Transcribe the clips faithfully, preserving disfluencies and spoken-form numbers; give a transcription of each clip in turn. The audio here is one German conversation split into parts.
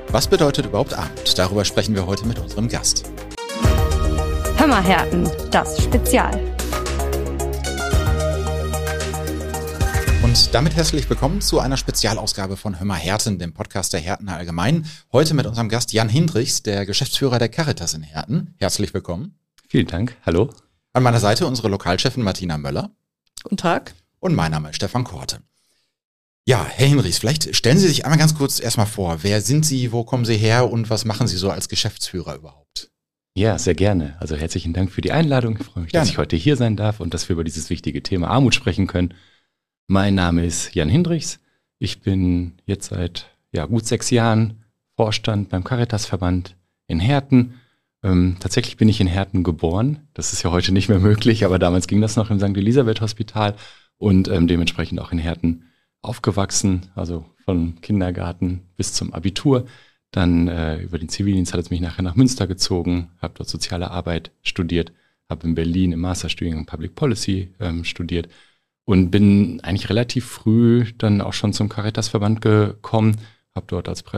Was bedeutet überhaupt Armut? Darüber sprechen wir heute mit unserem Gast. Hör mal, Herten, das Spezial. Und damit herzlich willkommen zu einer Spezialausgabe von Hör mal Herten, dem Podcast der Hertener Allgemein. Heute mit unserem Gast Jan Hindrichs, der Geschäftsführer der Caritas in Herten. Herzlich willkommen. Vielen Dank, hallo. An meiner Seite unsere Lokalchefin Martina Möller. Guten Tag. Und mein Name ist Stefan Korte. Ja, Herr Hindrichs, vielleicht stellen Sie sich einmal ganz kurz erstmal vor. Wer sind Sie, wo kommen Sie her und was machen Sie so als Geschäftsführer überhaupt? Ja, sehr gerne. Also herzlichen Dank für die Einladung. Ich freue mich, gerne, dass ich heute hier sein darf und dass wir über dieses wichtige Thema Armut sprechen können. Mein Name ist Jan Hindrichs. Ich bin jetzt seit ja, gut sechs Jahren Vorstand beim Caritasverband in Herten. Ähm, tatsächlich bin ich in Herten geboren. Das ist ja heute nicht mehr möglich, aber damals ging das noch im Sankt Elisabeth Hospital und ähm, dementsprechend auch in Herten aufgewachsen, also von Kindergarten bis zum Abitur. Dann äh, über den Zivildienst hat es mich nachher nach Münster gezogen, habe dort Soziale Arbeit studiert, habe in Berlin im Masterstudiengang Public Policy ähm, studiert und bin eigentlich relativ früh dann auch schon zum Caritasverband gekommen, habe dort als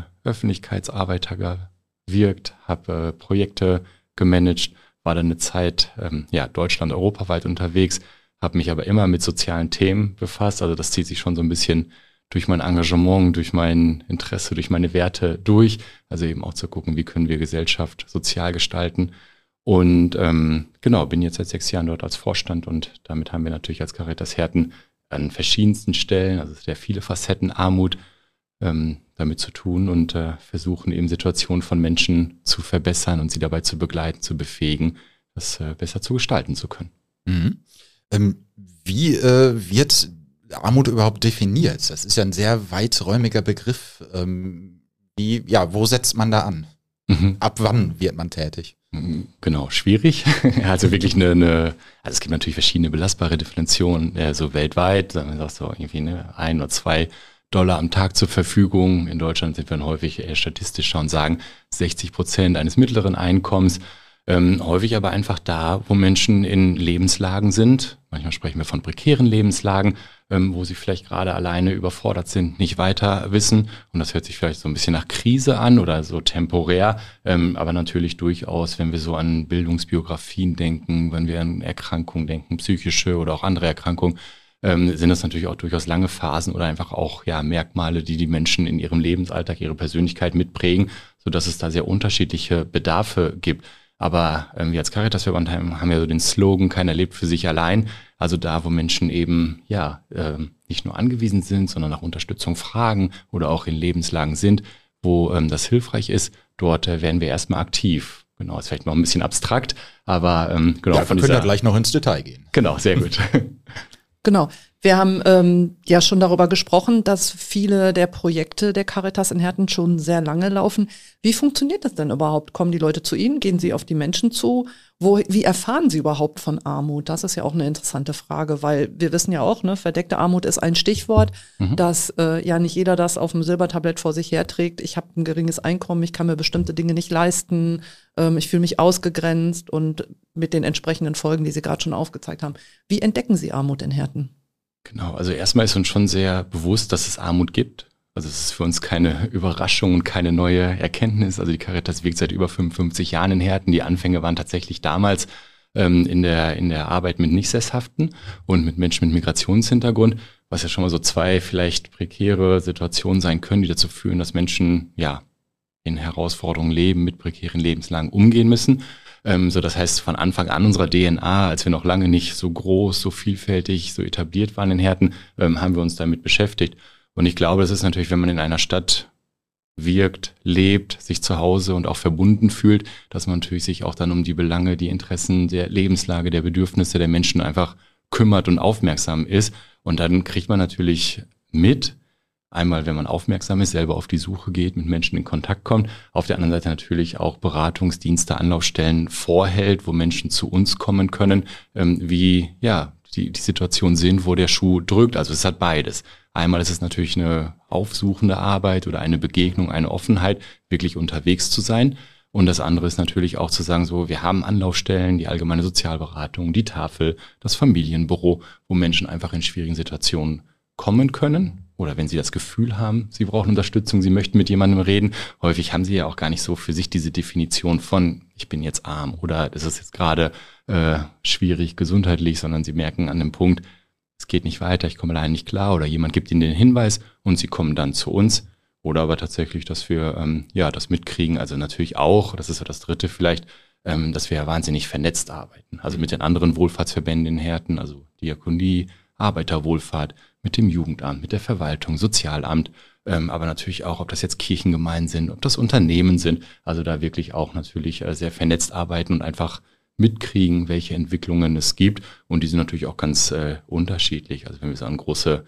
Presse-Öffentlichkeitsarbeiter gewirkt, habe äh, Projekte gemanagt, war dann eine Zeit ähm, ja Deutschland, europaweit unterwegs, habe mich aber immer mit sozialen Themen befasst. Also das zieht sich schon so ein bisschen durch mein Engagement, durch mein Interesse, durch meine Werte durch. Also eben auch zu gucken, wie können wir Gesellschaft sozial gestalten. Und ähm, genau, bin jetzt seit sechs Jahren dort als Vorstand und damit haben wir natürlich als Caritas Herten an verschiedensten Stellen, also sehr viele Facetten Armut ähm, damit zu tun und äh, versuchen eben Situationen von Menschen zu verbessern und sie dabei zu begleiten, zu befähigen, das äh, besser zu gestalten zu können. Mhm. Ähm, wie äh, wird Armut überhaupt definiert? Das ist ja ein sehr weiträumiger Begriff. Ähm, wie, ja, wo setzt man da an? Mhm. Ab wann wird man tätig? Genau, schwierig. Also wirklich eine, eine, also es gibt natürlich verschiedene belastbare Definitionen, äh, so weltweit, man sagt so irgendwie ne, ein oder zwei Dollar am Tag zur Verfügung. In Deutschland sind wir dann häufig eher statistischer und sagen sechzig Prozent eines mittleren Einkommens. Ähm, häufig aber einfach da, wo Menschen in Lebenslagen sind. Manchmal sprechen wir von prekären Lebenslagen, ähm, wo sie vielleicht gerade alleine überfordert sind, nicht weiter wissen. Und das hört sich vielleicht so ein bisschen nach Krise an oder so temporär. Ähm, aber natürlich durchaus, wenn wir so an Bildungsbiografien denken, wenn wir an Erkrankungen denken, psychische oder auch andere Erkrankungen, ähm, sind das natürlich auch durchaus lange Phasen oder einfach auch ja Merkmale, die die Menschen in ihrem Lebensalltag, ihre Persönlichkeit mitprägen, sodass es da sehr unterschiedliche Bedarfe gibt. Aber ähm, wir als Caritasverband haben, haben ja so den Slogan, keiner lebt für sich allein. Also da, wo Menschen eben ja ähm, nicht nur angewiesen sind, sondern nach Unterstützung fragen oder auch in Lebenslagen sind, wo ähm, das hilfreich ist, dort äh, werden wir erstmal aktiv. Genau, ist vielleicht noch ein bisschen abstrakt, aber ähm, genau. Ja, wir können ja gleich noch ins Detail gehen. Genau, sehr gut. Genau. Wir haben ähm, ja schon darüber gesprochen, dass viele der Projekte der Caritas in Herten schon sehr lange laufen. Wie funktioniert das denn überhaupt? Kommen die Leute zu Ihnen? Gehen Sie auf die Menschen zu? Wo, wie erfahren Sie überhaupt von Armut? Das ist ja auch eine interessante Frage, weil wir wissen ja auch, ne, verdeckte Armut ist ein Stichwort, mhm. dass äh, ja nicht jeder das auf dem Silbertablett vor sich herträgt. Ich habe ein geringes Einkommen, ich kann mir bestimmte Dinge nicht leisten, ähm, ich fühle mich ausgegrenzt und mit den entsprechenden Folgen, die Sie gerade schon aufgezeigt haben. Wie entdecken Sie Armut in Herten? Genau, also erstmal ist uns schon sehr bewusst, dass es Armut gibt. Also es ist für uns keine Überraschung und keine neue Erkenntnis. Also die Caritas wirkt seit über fünfundfünfzig Jahren in Herten. Die Anfänge waren tatsächlich damals ähm, in der in der Arbeit mit Nichtsesshaften und mit Menschen mit Migrationshintergrund, was ja schon mal so zwei vielleicht prekäre Situationen sein können, die dazu führen, dass Menschen ja in Herausforderungen leben, mit prekären Lebenslagen umgehen müssen. Ähm, so, das heißt, von Anfang an unserer D N A, als wir noch lange nicht so groß, so vielfältig, so etabliert waren in Herten, ähm, haben wir uns damit beschäftigt. Und ich glaube, das ist natürlich, wenn man in einer Stadt wirkt, lebt, sich zu Hause und auch verbunden fühlt, dass man natürlich sich auch dann um die Belange, die Interessen der Lebenslage, der Bedürfnisse der Menschen einfach kümmert und aufmerksam ist. Und dann kriegt man natürlich mit, einmal, wenn man aufmerksam ist, selber auf die Suche geht, mit Menschen in Kontakt kommt. Auf der anderen Seite natürlich auch Beratungsdienste, Anlaufstellen vorhält, wo Menschen zu uns kommen können, ähm, wie ja die, die Situation sind, wo der Schuh drückt. Also es hat beides. Einmal ist es natürlich eine aufsuchende Arbeit oder eine Begegnung, eine Offenheit, wirklich unterwegs zu sein. Und das andere ist natürlich auch zu sagen, so, wir haben Anlaufstellen, die allgemeine Sozialberatung, die Tafel, das Familienbüro, wo Menschen einfach in schwierigen Situationen kommen können oder wenn sie das Gefühl haben, sie brauchen Unterstützung, sie möchten mit jemandem reden. Häufig haben sie ja auch gar nicht so für sich diese Definition von, ich bin jetzt arm oder das ist jetzt gerade äh, schwierig gesundheitlich, sondern sie merken an dem Punkt, es geht nicht weiter, ich komme allein nicht klar oder jemand gibt ihnen den Hinweis und sie kommen dann zu uns. Oder aber tatsächlich, dass wir ähm, ja das mitkriegen, also natürlich auch, das ist ja das Dritte vielleicht, ähm, dass wir ja wahnsinnig vernetzt arbeiten. Also mit den anderen Wohlfahrtsverbänden in Herten, also Diakonie, Arbeiterwohlfahrt, mit dem Jugendamt, mit der Verwaltung, Sozialamt, ähm, aber natürlich auch, ob das jetzt Kirchengemeinden sind, ob das Unternehmen sind, also da wirklich auch natürlich äh, sehr vernetzt arbeiten und einfach mitkriegen, welche Entwicklungen es gibt. Und die sind natürlich auch ganz äh, unterschiedlich. Also wenn wir so an große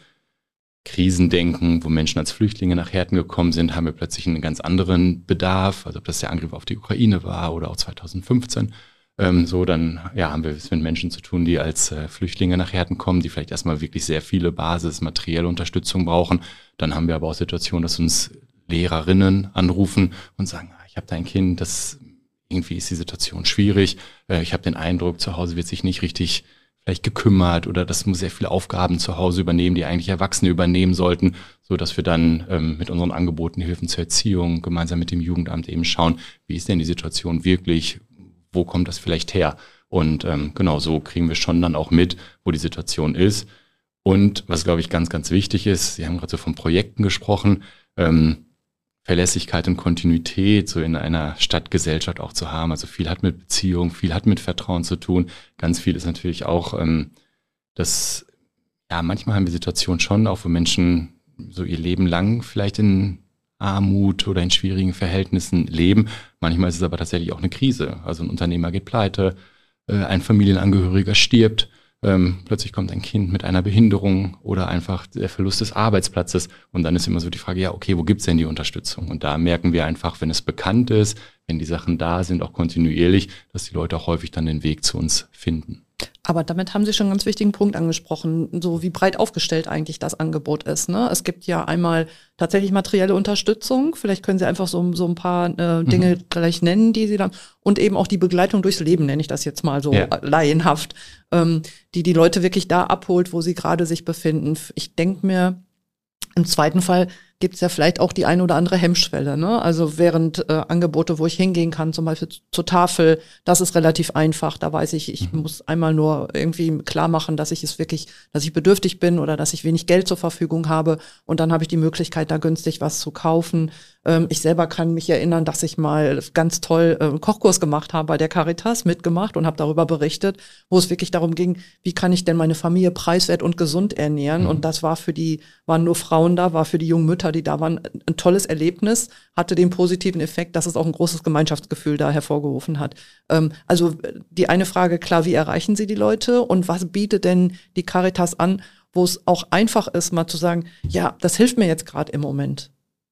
Krisen denken, wo Menschen als Flüchtlinge nach Herten gekommen sind, haben wir plötzlich einen ganz anderen Bedarf. Also ob das der Angriff auf die Ukraine war oder auch zweitausendfünfzehn. Ähm, so, dann ja, haben wir es mit Menschen zu tun, die als äh, Flüchtlinge nach Herten kommen, die vielleicht erstmal wirklich sehr viele Basis-, materielle Unterstützung brauchen. Dann haben wir aber auch Situationen, dass uns Lehrerinnen anrufen und sagen, ich habe da ein Kind, das irgendwie ist die Situation schwierig. Äh, ich habe den Eindruck, zu Hause wird sich nicht richtig vielleicht gekümmert oder das muss sehr viele Aufgaben zu Hause übernehmen, die eigentlich Erwachsene übernehmen sollten, so dass wir dann ähm, mit unseren Angeboten Hilfen zur Erziehung gemeinsam mit dem Jugendamt eben schauen, wie ist denn die Situation wirklich, wo kommt das vielleicht her? Und ähm, genau so kriegen wir schon dann auch mit, wo die Situation ist. Und was, glaube ich, ganz, ganz wichtig ist, Sie haben gerade so von Projekten gesprochen, ähm, Verlässlichkeit und Kontinuität so in einer Stadtgesellschaft auch zu haben. Also viel hat mit Beziehung, viel hat mit Vertrauen zu tun. Ganz viel ist natürlich auch, ähm, dass, ja, manchmal haben wir Situationen schon, auch wo Menschen so ihr Leben lang vielleicht in Armut oder in schwierigen Verhältnissen leben. Manchmal ist es aber tatsächlich auch eine Krise. Also ein Unternehmer geht pleite, äh, ein Familienangehöriger stirbt, Ähm, plötzlich kommt ein Kind mit einer Behinderung oder einfach der Verlust des Arbeitsplatzes und dann ist immer so die Frage, ja, okay, wo gibt's denn die Unterstützung? Und da merken wir einfach, wenn es bekannt ist, wenn die Sachen da sind, auch kontinuierlich, dass die Leute auch häufig dann den Weg zu uns finden. Aber damit haben Sie schon einen ganz wichtigen Punkt angesprochen, so wie breit aufgestellt eigentlich das Angebot ist. Ne? Es gibt ja einmal tatsächlich materielle Unterstützung, vielleicht können Sie einfach so, so ein paar äh, Dinge mhm. gleich nennen, die Sie dann, und eben auch die Begleitung durchs Leben, nenne ich das jetzt mal so ja. laienhaft, ähm, die die Leute wirklich da abholt, wo sie gerade sich befinden. Ich denke mir, im zweiten Fall gibt es ja vielleicht auch die eine oder andere Hemmschwelle, ne? Also während äh, Angebote, wo ich hingehen kann, zum Beispiel zur Tafel, das ist relativ einfach. Da weiß ich, ich mhm. muss einmal nur irgendwie klar machen, dass ich es wirklich, dass ich bedürftig bin oder dass ich wenig Geld zur Verfügung habe. Und dann habe ich die Möglichkeit, da günstig was zu kaufen. Ähm, ich selber kann mich erinnern, dass ich mal ganz toll äh, einen Kochkurs gemacht habe bei der Caritas, mitgemacht und habe darüber berichtet, wo es wirklich darum ging, wie kann ich denn meine Familie preiswert und gesund ernähren? Mhm. Und das war für die, waren nur Frauen da, war für die jungen Mütter, die da waren, ein tolles Erlebnis, hatte den positiven Effekt, dass es auch ein großes Gemeinschaftsgefühl da hervorgerufen hat. Ähm, also die eine Frage, klar, wie erreichen Sie die Leute und was bietet denn die Caritas an, wo es auch einfach ist, mal zu sagen, ja, das hilft mir jetzt gerade im Moment.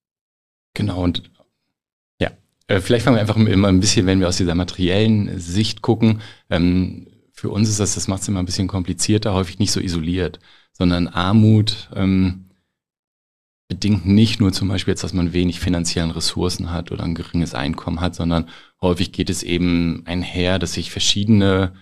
Genau, und ja, äh, vielleicht fangen wir einfach immer ein bisschen, wenn wir aus dieser materiellen Sicht gucken, ähm, für uns ist das, das macht es immer ein bisschen komplizierter, häufig nicht so isoliert, sondern Armut ähm, bedingt nicht nur zum Beispiel jetzt, dass man wenig finanziellen Ressourcen hat oder ein geringes Einkommen hat, sondern häufig geht es eben einher, dass sich verschiedene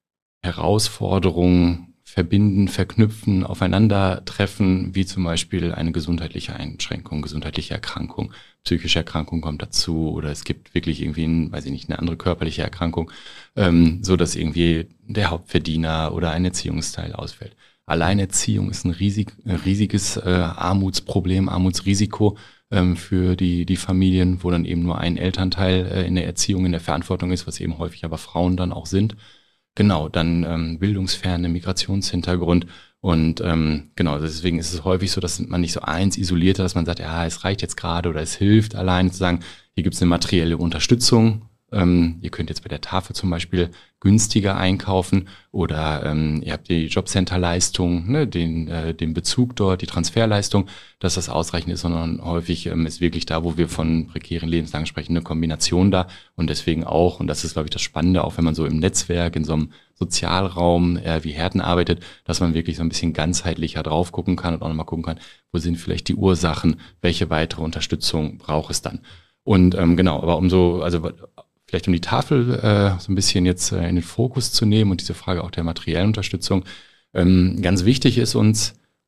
Herausforderungen verbinden, verknüpfen, aufeinandertreffen, wie zum Beispiel eine gesundheitliche Einschränkung, gesundheitliche Erkrankung, psychische Erkrankung kommt dazu oder es gibt wirklich irgendwie, ein, weiß ich nicht, eine andere körperliche Erkrankung, ähm, so dass irgendwie der Hauptverdiener oder ein Erziehungsteil ausfällt. Alleinerziehung ist ein riesig, riesiges äh, Armutsproblem, Armutsrisiko ähm, für die, die Familien, wo dann eben nur ein Elternteil äh, in der Erziehung, in der Verantwortung ist, was eben häufig aber Frauen dann auch sind. Genau, dann ähm, Bildungsferne, Migrationshintergrund und ähm, genau, deswegen ist es häufig so, dass man nicht so eins isoliert hat, dass man sagt, ja, es reicht jetzt gerade oder es hilft alleine zu sagen, hier gibt es eine materielle Unterstützung. Ähm, ihr könnt jetzt bei der Tafel zum Beispiel günstiger einkaufen oder ähm, ihr habt die Jobcenter-Leistung, ne, den, äh, den Bezug dort, die Transferleistung, dass das ausreichend ist, sondern häufig ähm, ist wirklich da, wo wir von prekären Lebenslagen sprechen, eine Kombination da und deswegen auch, und das ist, glaube ich, das Spannende, auch wenn man so im Netzwerk, in so einem Sozialraum äh, wie Herten arbeitet, dass man wirklich so ein bisschen ganzheitlicher drauf gucken kann und auch nochmal gucken kann, wo sind vielleicht die Ursachen, welche weitere Unterstützung braucht es dann. Und ähm, genau, aber umso, also vielleicht um die Tafel äh, so ein bisschen jetzt äh, in den Fokus zu nehmen und diese Frage auch der materiellen Unterstützung. Ähm, ganz wichtig ist uns,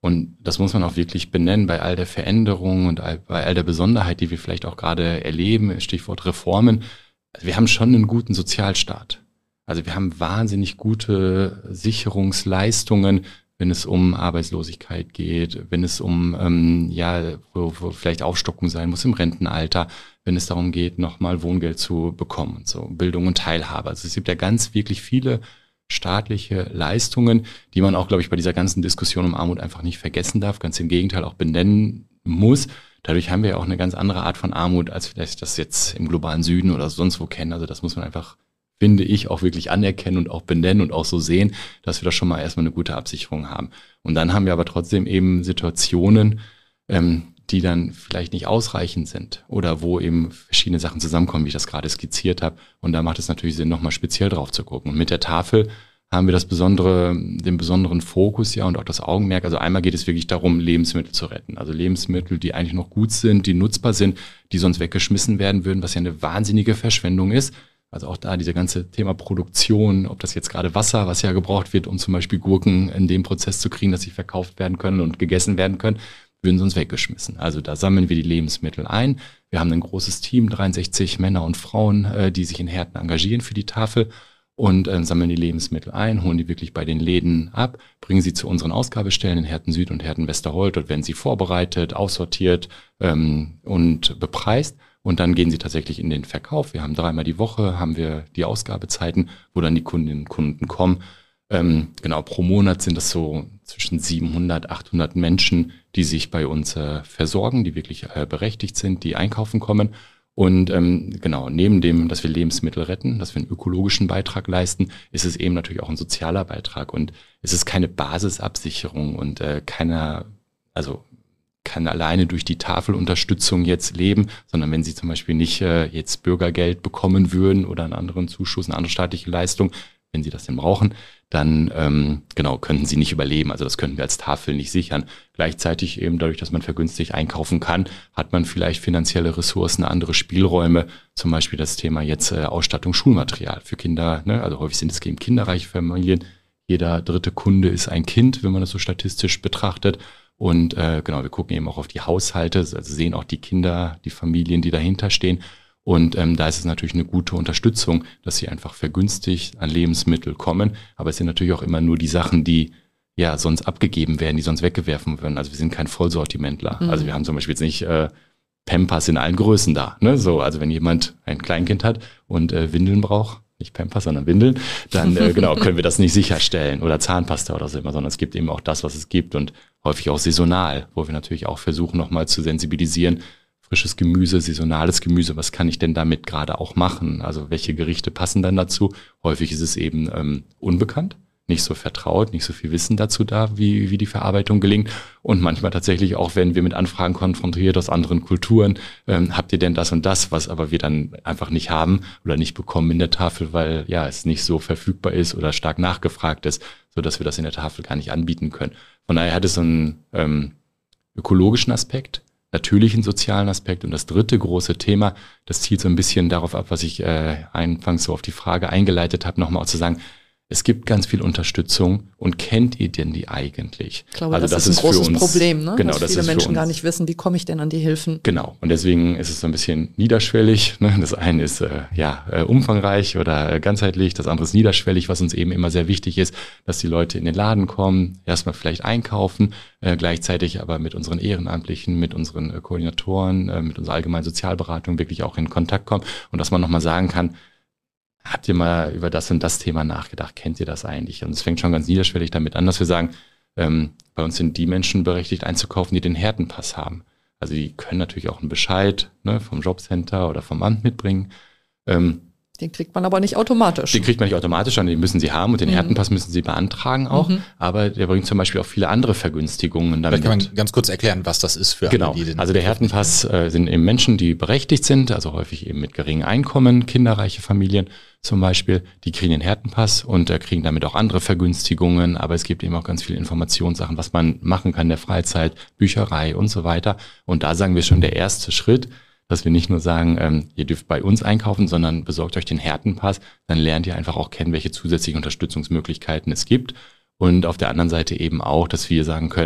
Und das muss man auch wirklich benennen bei all der Veränderung und bei all der Besonderheit, die wir vielleicht auch gerade erleben, Stichwort Reformen. Wir haben schon einen guten Sozialstaat. Also wir haben wahnsinnig gute Sicherungsleistungen, wenn es um Arbeitslosigkeit geht, wenn es um, ähm, ja, wo, wo vielleicht Aufstockung sein muss im Rentenalter, wenn es darum geht, nochmal Wohngeld zu bekommen und so, Bildung und Teilhabe. Also es gibt ja ganz wirklich viele staatliche Leistungen, die man auch, glaube ich, bei dieser ganzen Diskussion um Armut einfach nicht vergessen darf, ganz im Gegenteil auch benennen muss. Dadurch haben wir ja auch eine ganz andere Art von Armut, als vielleicht das jetzt im globalen Süden oder sonst wo kennen. Also das muss man einfach, finde ich, auch wirklich anerkennen und auch benennen und auch so sehen, dass wir da schon mal erstmal eine gute Absicherung haben. Und dann haben wir aber trotzdem eben Situationen, ähm, die dann vielleicht nicht ausreichend sind oder wo eben verschiedene Sachen zusammenkommen, wie ich das gerade skizziert habe. Und da macht es natürlich Sinn, nochmal speziell drauf zu gucken. Und mit der Tafel haben wir das besondere, den besonderen Fokus ja und auch das Augenmerk. Also einmal geht es wirklich darum, Lebensmittel zu retten. Also Lebensmittel, die eigentlich noch gut sind, die nutzbar sind, die sonst weggeschmissen werden würden, was ja eine wahnsinnige Verschwendung ist. Also auch da diese ganze Thema Produktion, ob das jetzt gerade Wasser, was ja gebraucht wird, um zum Beispiel Gurken in dem Prozess zu kriegen, dass sie verkauft werden können und gegessen werden können, würden sonst weggeschmissen. Also da sammeln wir die Lebensmittel ein. Wir haben ein großes Team, dreiundsechzig Männer und Frauen, die sich in Herten engagieren für die Tafel und äh, sammeln die Lebensmittel ein, holen die wirklich bei den Läden ab, bringen sie zu unseren Ausgabestellen in Herten Süd und Herten Westerhold. Dort werden sie vorbereitet, aussortiert ähm, und bepreist. Und dann gehen sie tatsächlich in den Verkauf. Wir haben dreimal die Woche, haben wir die Ausgabezeiten, wo dann die Kundinnen und Kunden kommen. Ähm, genau, pro Monat sind das so zwischen siebenhundert, achthundert Menschen, die sich bei uns äh, versorgen, die wirklich äh, berechtigt sind, die einkaufen kommen. Und ähm, genau, neben dem, dass wir Lebensmittel retten, dass wir einen ökologischen Beitrag leisten, ist es eben natürlich auch ein sozialer Beitrag. Und es ist keine Basisabsicherung und äh, keiner, also kann alleine durch die Tafelunterstützung jetzt leben, sondern wenn sie zum Beispiel nicht äh, jetzt Bürgergeld bekommen würden oder einen anderen Zuschuss, eine andere staatliche Leistung, wenn sie das denn brauchen, dann ähm, genau könnten sie nicht überleben. Also das könnten wir als Tafel nicht sichern. Gleichzeitig eben dadurch, dass man vergünstigt einkaufen kann, hat man vielleicht finanzielle Ressourcen, andere Spielräume. Zum Beispiel das Thema jetzt äh, Ausstattung, Schulmaterial für Kinder. Ne? Also häufig sind es eben kinderreiche Familien. Jeder dritte Kunde ist ein Kind, wenn man das so statistisch betrachtet. Und äh, genau, wir gucken eben auch auf die Haushalte, also sehen auch die Kinder, die Familien, die dahinter stehen. Und ähm, da ist es natürlich eine gute Unterstützung, dass sie einfach vergünstigt an Lebensmittel kommen. Aber es sind natürlich auch immer nur die Sachen, die ja sonst abgegeben werden, die sonst weggeworfen werden. Also wir sind kein Vollsortimentler. Mhm. Also wir haben zum Beispiel jetzt nicht äh, Pampers in allen Größen da. Ne? So, also wenn jemand ein Kleinkind hat und äh, Windeln braucht, nicht Pampers, sondern Windeln, dann äh, genau können wir das nicht sicherstellen oder Zahnpasta oder so immer, sondern es gibt eben auch das, was es gibt und häufig auch saisonal, wo wir natürlich auch versuchen, nochmal zu sensibilisieren. Frisches Gemüse, saisonales Gemüse, was kann ich denn damit gerade auch machen? Also welche Gerichte passen dann dazu? Häufig ist es eben ähm, unbekannt, nicht so vertraut, nicht so viel Wissen dazu da, wie, wie die Verarbeitung gelingt. Und manchmal tatsächlich auch, wenn wir mit Anfragen konfrontiert aus anderen Kulturen, ähm, habt ihr denn das und das, was aber wir dann einfach nicht haben oder nicht bekommen in der Tafel, weil ja es nicht so verfügbar ist oder stark nachgefragt ist, sodass wir das in der Tafel gar nicht anbieten können. Von daher hat es so einen ähm, ökologischen Aspekt, natürlichen sozialen Aspekt. Und das dritte große Thema, das zielt so ein bisschen darauf ab, was ich äh, anfangs so auf die Frage eingeleitet habe, nochmal auch zu sagen, es gibt ganz viel Unterstützung und kennt ihr denn die eigentlich? Ich glaube, also das, das ist ein großes uns, Problem, ne? Genau, dass das viele ist für Menschen uns, gar nicht wissen, wie komme ich denn an die Hilfen? Genau, und deswegen ist es so ein bisschen niederschwellig. Ne? Das eine ist äh, ja äh, umfangreich oder äh, ganzheitlich, das andere ist niederschwellig, was uns eben immer sehr wichtig ist, dass die Leute in den Laden kommen, erstmal vielleicht einkaufen, äh, gleichzeitig aber mit unseren Ehrenamtlichen, mit unseren äh, Koordinatoren, äh, mit unserer allgemeinen Sozialberatung wirklich auch in Kontakt kommen und dass man nochmal sagen kann, habt ihr mal über das und das Thema nachgedacht? Kennt ihr das eigentlich? Und es fängt schon ganz niederschwellig damit an, dass wir sagen, ähm, bei uns sind die Menschen berechtigt einzukaufen, die den Härtenpass haben. Also die können natürlich auch einen Bescheid ne, vom Jobcenter oder vom Amt mitbringen. Ähm, Den kriegt man aber nicht automatisch. Den kriegt man nicht automatisch, sondern den müssen sie haben und den mhm. Härtenpass müssen sie beantragen auch. Mhm. Aber der bringt zum Beispiel auch viele andere Vergünstigungen. Damit kann man ganz kurz erklären, was das ist für alle, genau. die den Also der Härtenpass äh, sind eben Menschen, die berechtigt sind, also häufig eben mit geringem Einkommen, kinderreiche Familien zum Beispiel, die kriegen den Härtenpass und äh, kriegen damit auch andere Vergünstigungen. Aber es gibt eben auch ganz viele Informationssachen, was man machen kann in der Freizeit, Bücherei und so weiter. Und da sagen wir schon, der erste Schritt, dass wir nicht nur sagen, ähm, ihr dürft bei uns einkaufen, sondern besorgt euch den Härtenpass, dann lernt ihr einfach auch kennen, welche zusätzlichen Unterstützungsmöglichkeiten es gibt. Und auf der anderen Seite eben auch, dass wir sagen können,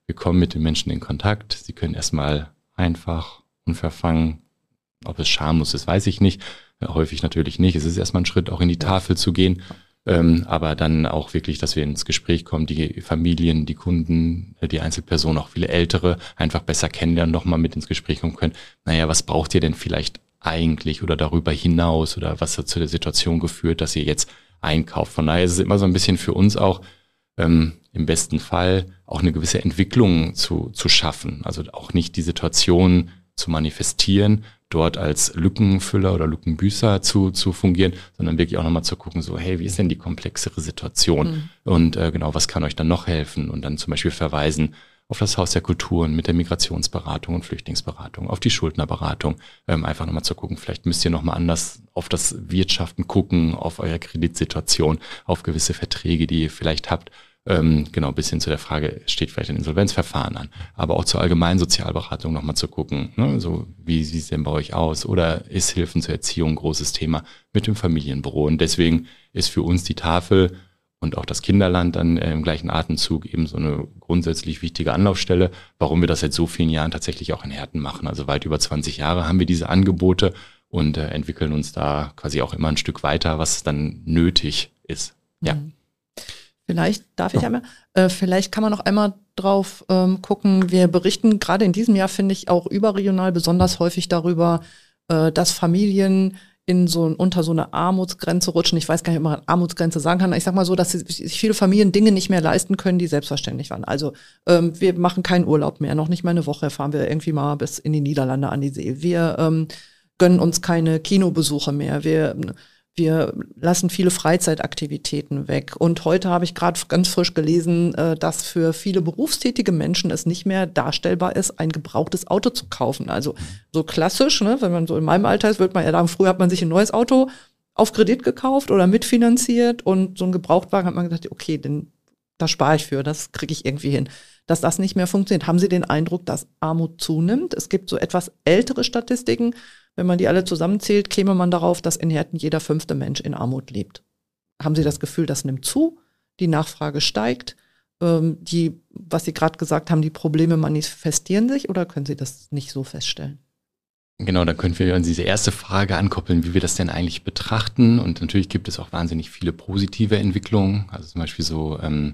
wir kommen mit den Menschen in Kontakt. Sie können erstmal einfach, unverfangen, ob es schamlos ist, weiß ich nicht. Ja, häufig natürlich nicht. Es ist erstmal ein Schritt, auch in die Tafel zu gehen. Ähm, aber dann auch wirklich, dass wir ins Gespräch kommen, die Familien, die Kunden, die Einzelpersonen, auch viele Ältere einfach besser kennenlernen, nochmal mit ins Gespräch kommen können. Naja, was braucht ihr denn vielleicht eigentlich oder darüber hinaus oder was hat zu der Situation geführt, dass ihr jetzt einkauft? Von daher ist es immer so ein bisschen für uns auch ähm, im besten Fall auch eine gewisse Entwicklung zu, zu schaffen. Also auch nicht die Situation zu manifestieren, dort als Lückenfüller oder Lückenbüßer zu, zu fungieren, sondern wirklich auch nochmal zu gucken, so, hey, wie ist denn die komplexere Situation? Mhm. Und äh, genau, was kann euch dann noch helfen? Und dann zum Beispiel verweisen auf das Haus der Kulturen mit der Migrationsberatung und Flüchtlingsberatung, auf die Schuldnerberatung, ähm, einfach nochmal zu gucken, vielleicht müsst ihr nochmal anders auf das Wirtschaften gucken, auf eure Kreditsituation, auf gewisse Verträge, die ihr vielleicht habt. Ähm, genau, bis hin zu der Frage, steht vielleicht ein Insolvenzverfahren an, aber auch zur allgemeinen Sozialberatung nochmal zu gucken, ne? So, wie sieht es denn bei euch aus? Oder ist Hilfen zur Erziehung ein großes Thema mit dem Familienbüro? Und deswegen ist für uns die Tafel und auch das Kinderland dann äh, im gleichen Atemzug eben so eine grundsätzlich wichtige Anlaufstelle, warum wir das seit so vielen Jahren tatsächlich auch in Herten machen. Also weit über zwanzig Jahre haben wir diese Angebote und äh, entwickeln uns da quasi auch immer ein Stück weiter, was dann nötig ist. Ja. Mhm. Vielleicht, darf ich einmal, äh, vielleicht kann man noch einmal drauf ähm, gucken. Wir berichten gerade in diesem Jahr, finde ich, auch überregional besonders häufig darüber, äh, dass Familien in so unter so eine Armutsgrenze rutschen. Ich weiß gar nicht, ob man Armutsgrenze sagen kann. Ich sag mal so, dass sich viele Familien Dinge nicht mehr leisten können, die selbstverständlich waren. Also ähm, wir machen keinen Urlaub mehr, noch nicht mal eine Woche fahren wir irgendwie mal bis in die Niederlande an die See. Wir ähm, gönnen uns keine Kinobesuche mehr. Wir Wir lassen viele Freizeitaktivitäten weg. Und heute habe ich gerade ganz frisch gelesen, dass für viele berufstätige Menschen es nicht mehr darstellbar ist, ein gebrauchtes Auto zu kaufen. Also so klassisch, ne, wenn man so in meinem Alter ist, würde man ja sagen, früher hat man sich ein neues Auto auf Kredit gekauft oder mitfinanziert und so ein Gebrauchtwagen hat man gedacht, okay, denn da spare ich für, das kriege ich irgendwie hin. Dass das nicht mehr funktioniert. Haben Sie den Eindruck, dass Armut zunimmt? Es gibt so etwas ältere Statistiken. Wenn man die alle zusammenzählt, käme man darauf, dass in Herten jeder fünfte Mensch in Armut lebt. Haben Sie das Gefühl, das nimmt zu, die Nachfrage steigt, ähm, die, was Sie gerade gesagt haben, die Probleme manifestieren sich oder können Sie das nicht so feststellen? Genau, da können wir an diese erste Frage ankoppeln, wie wir das denn eigentlich betrachten. Und natürlich gibt es auch wahnsinnig viele positive Entwicklungen, also zum Beispiel so ähm,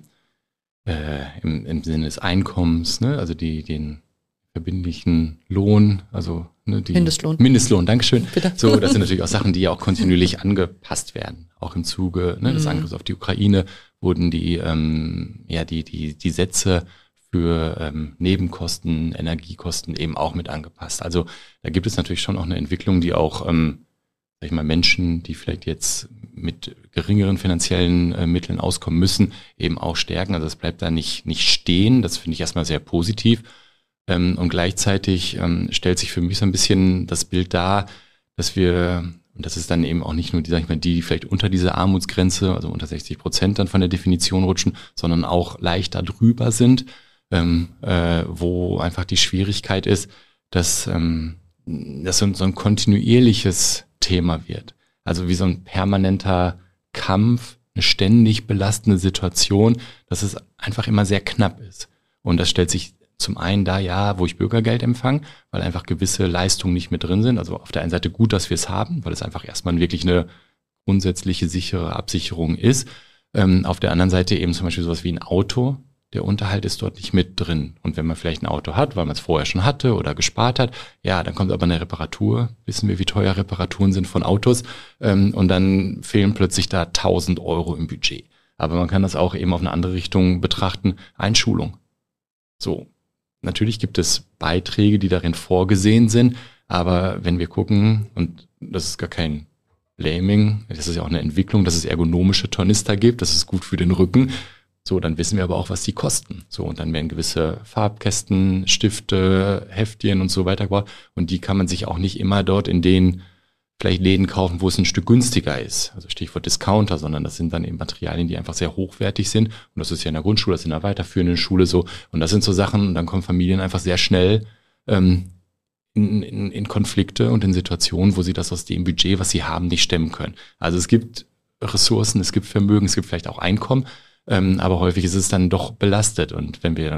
äh, im, im Sinne des Einkommens, ne? Also die den verbindlichen Lohn, also ne, die Mindestlohn. Mindestlohn, Dankeschön. Bitte. So, das sind natürlich auch Sachen, die ja auch kontinuierlich angepasst werden. Auch im Zuge ne, des Angriffs auf die Ukraine wurden die ähm, ja die die die Sätze für ähm, Nebenkosten, Energiekosten eben auch mit angepasst. Also da gibt es natürlich schon auch eine Entwicklung, die auch ähm, sag ich mal Menschen, die vielleicht jetzt mit geringeren finanziellen äh, Mitteln auskommen müssen, eben auch stärken. Also das bleibt da nicht nicht stehen. Das finde ich erstmal sehr positiv. Ähm, und gleichzeitig ähm, stellt sich für mich so ein bisschen das Bild dar, dass wir, und das ist dann eben auch nicht nur die, sag ich mal, die, die vielleicht unter dieser Armutsgrenze, also unter sechzig Prozent dann von der Definition rutschen, sondern auch leicht darüber sind, ähm, äh, wo einfach die Schwierigkeit ist, dass ähm, das so, so ein kontinuierliches Thema wird. Also wie so ein permanenter Kampf, eine ständig belastende Situation, dass es einfach immer sehr knapp ist. Und das stellt sich zum einen da, ja, wo ich Bürgergeld empfange, weil einfach gewisse Leistungen nicht mit drin sind. Also auf der einen Seite gut, dass wir es haben, weil es einfach erstmal wirklich eine grundsätzliche sichere Absicherung ist. Ähm, auf der anderen Seite eben zum Beispiel sowas wie ein Auto. Der Unterhalt ist dort nicht mit drin. Und wenn man vielleicht ein Auto hat, weil man es vorher schon hatte oder gespart hat, ja, dann kommt aber eine Reparatur. Wissen wir, wie teuer Reparaturen sind von Autos. Ähm, und dann fehlen plötzlich da tausend Euro im Budget. Aber man kann das auch eben auf eine andere Richtung betrachten. Einschulung. So. Natürlich gibt es Beiträge, die darin vorgesehen sind, aber wenn wir gucken, und das ist gar kein Blaming, das ist ja auch eine Entwicklung, dass es ergonomische Tornister gibt, das ist gut für den Rücken, so, dann wissen wir aber auch, was die kosten. So, und dann werden gewisse Farbkästen, Stifte, Heftchen und so weiter gebraucht und die kann man sich auch nicht immer dort in den vielleicht Läden kaufen, wo es ein Stück günstiger ist. Also Stichwort Discounter, sondern das sind dann eben Materialien, die einfach sehr hochwertig sind. Und das ist ja in der Grundschule, das ist in der weiterführenden Schule so. Und das sind so Sachen, und dann kommen Familien einfach sehr schnell ähm, in, in, in Konflikte und in Situationen, wo sie das aus dem Budget, was sie haben, nicht stemmen können. Also es gibt Ressourcen, es gibt Vermögen, es gibt vielleicht auch Einkommen, ähm, aber häufig ist es dann doch belastet. Und wenn wir dann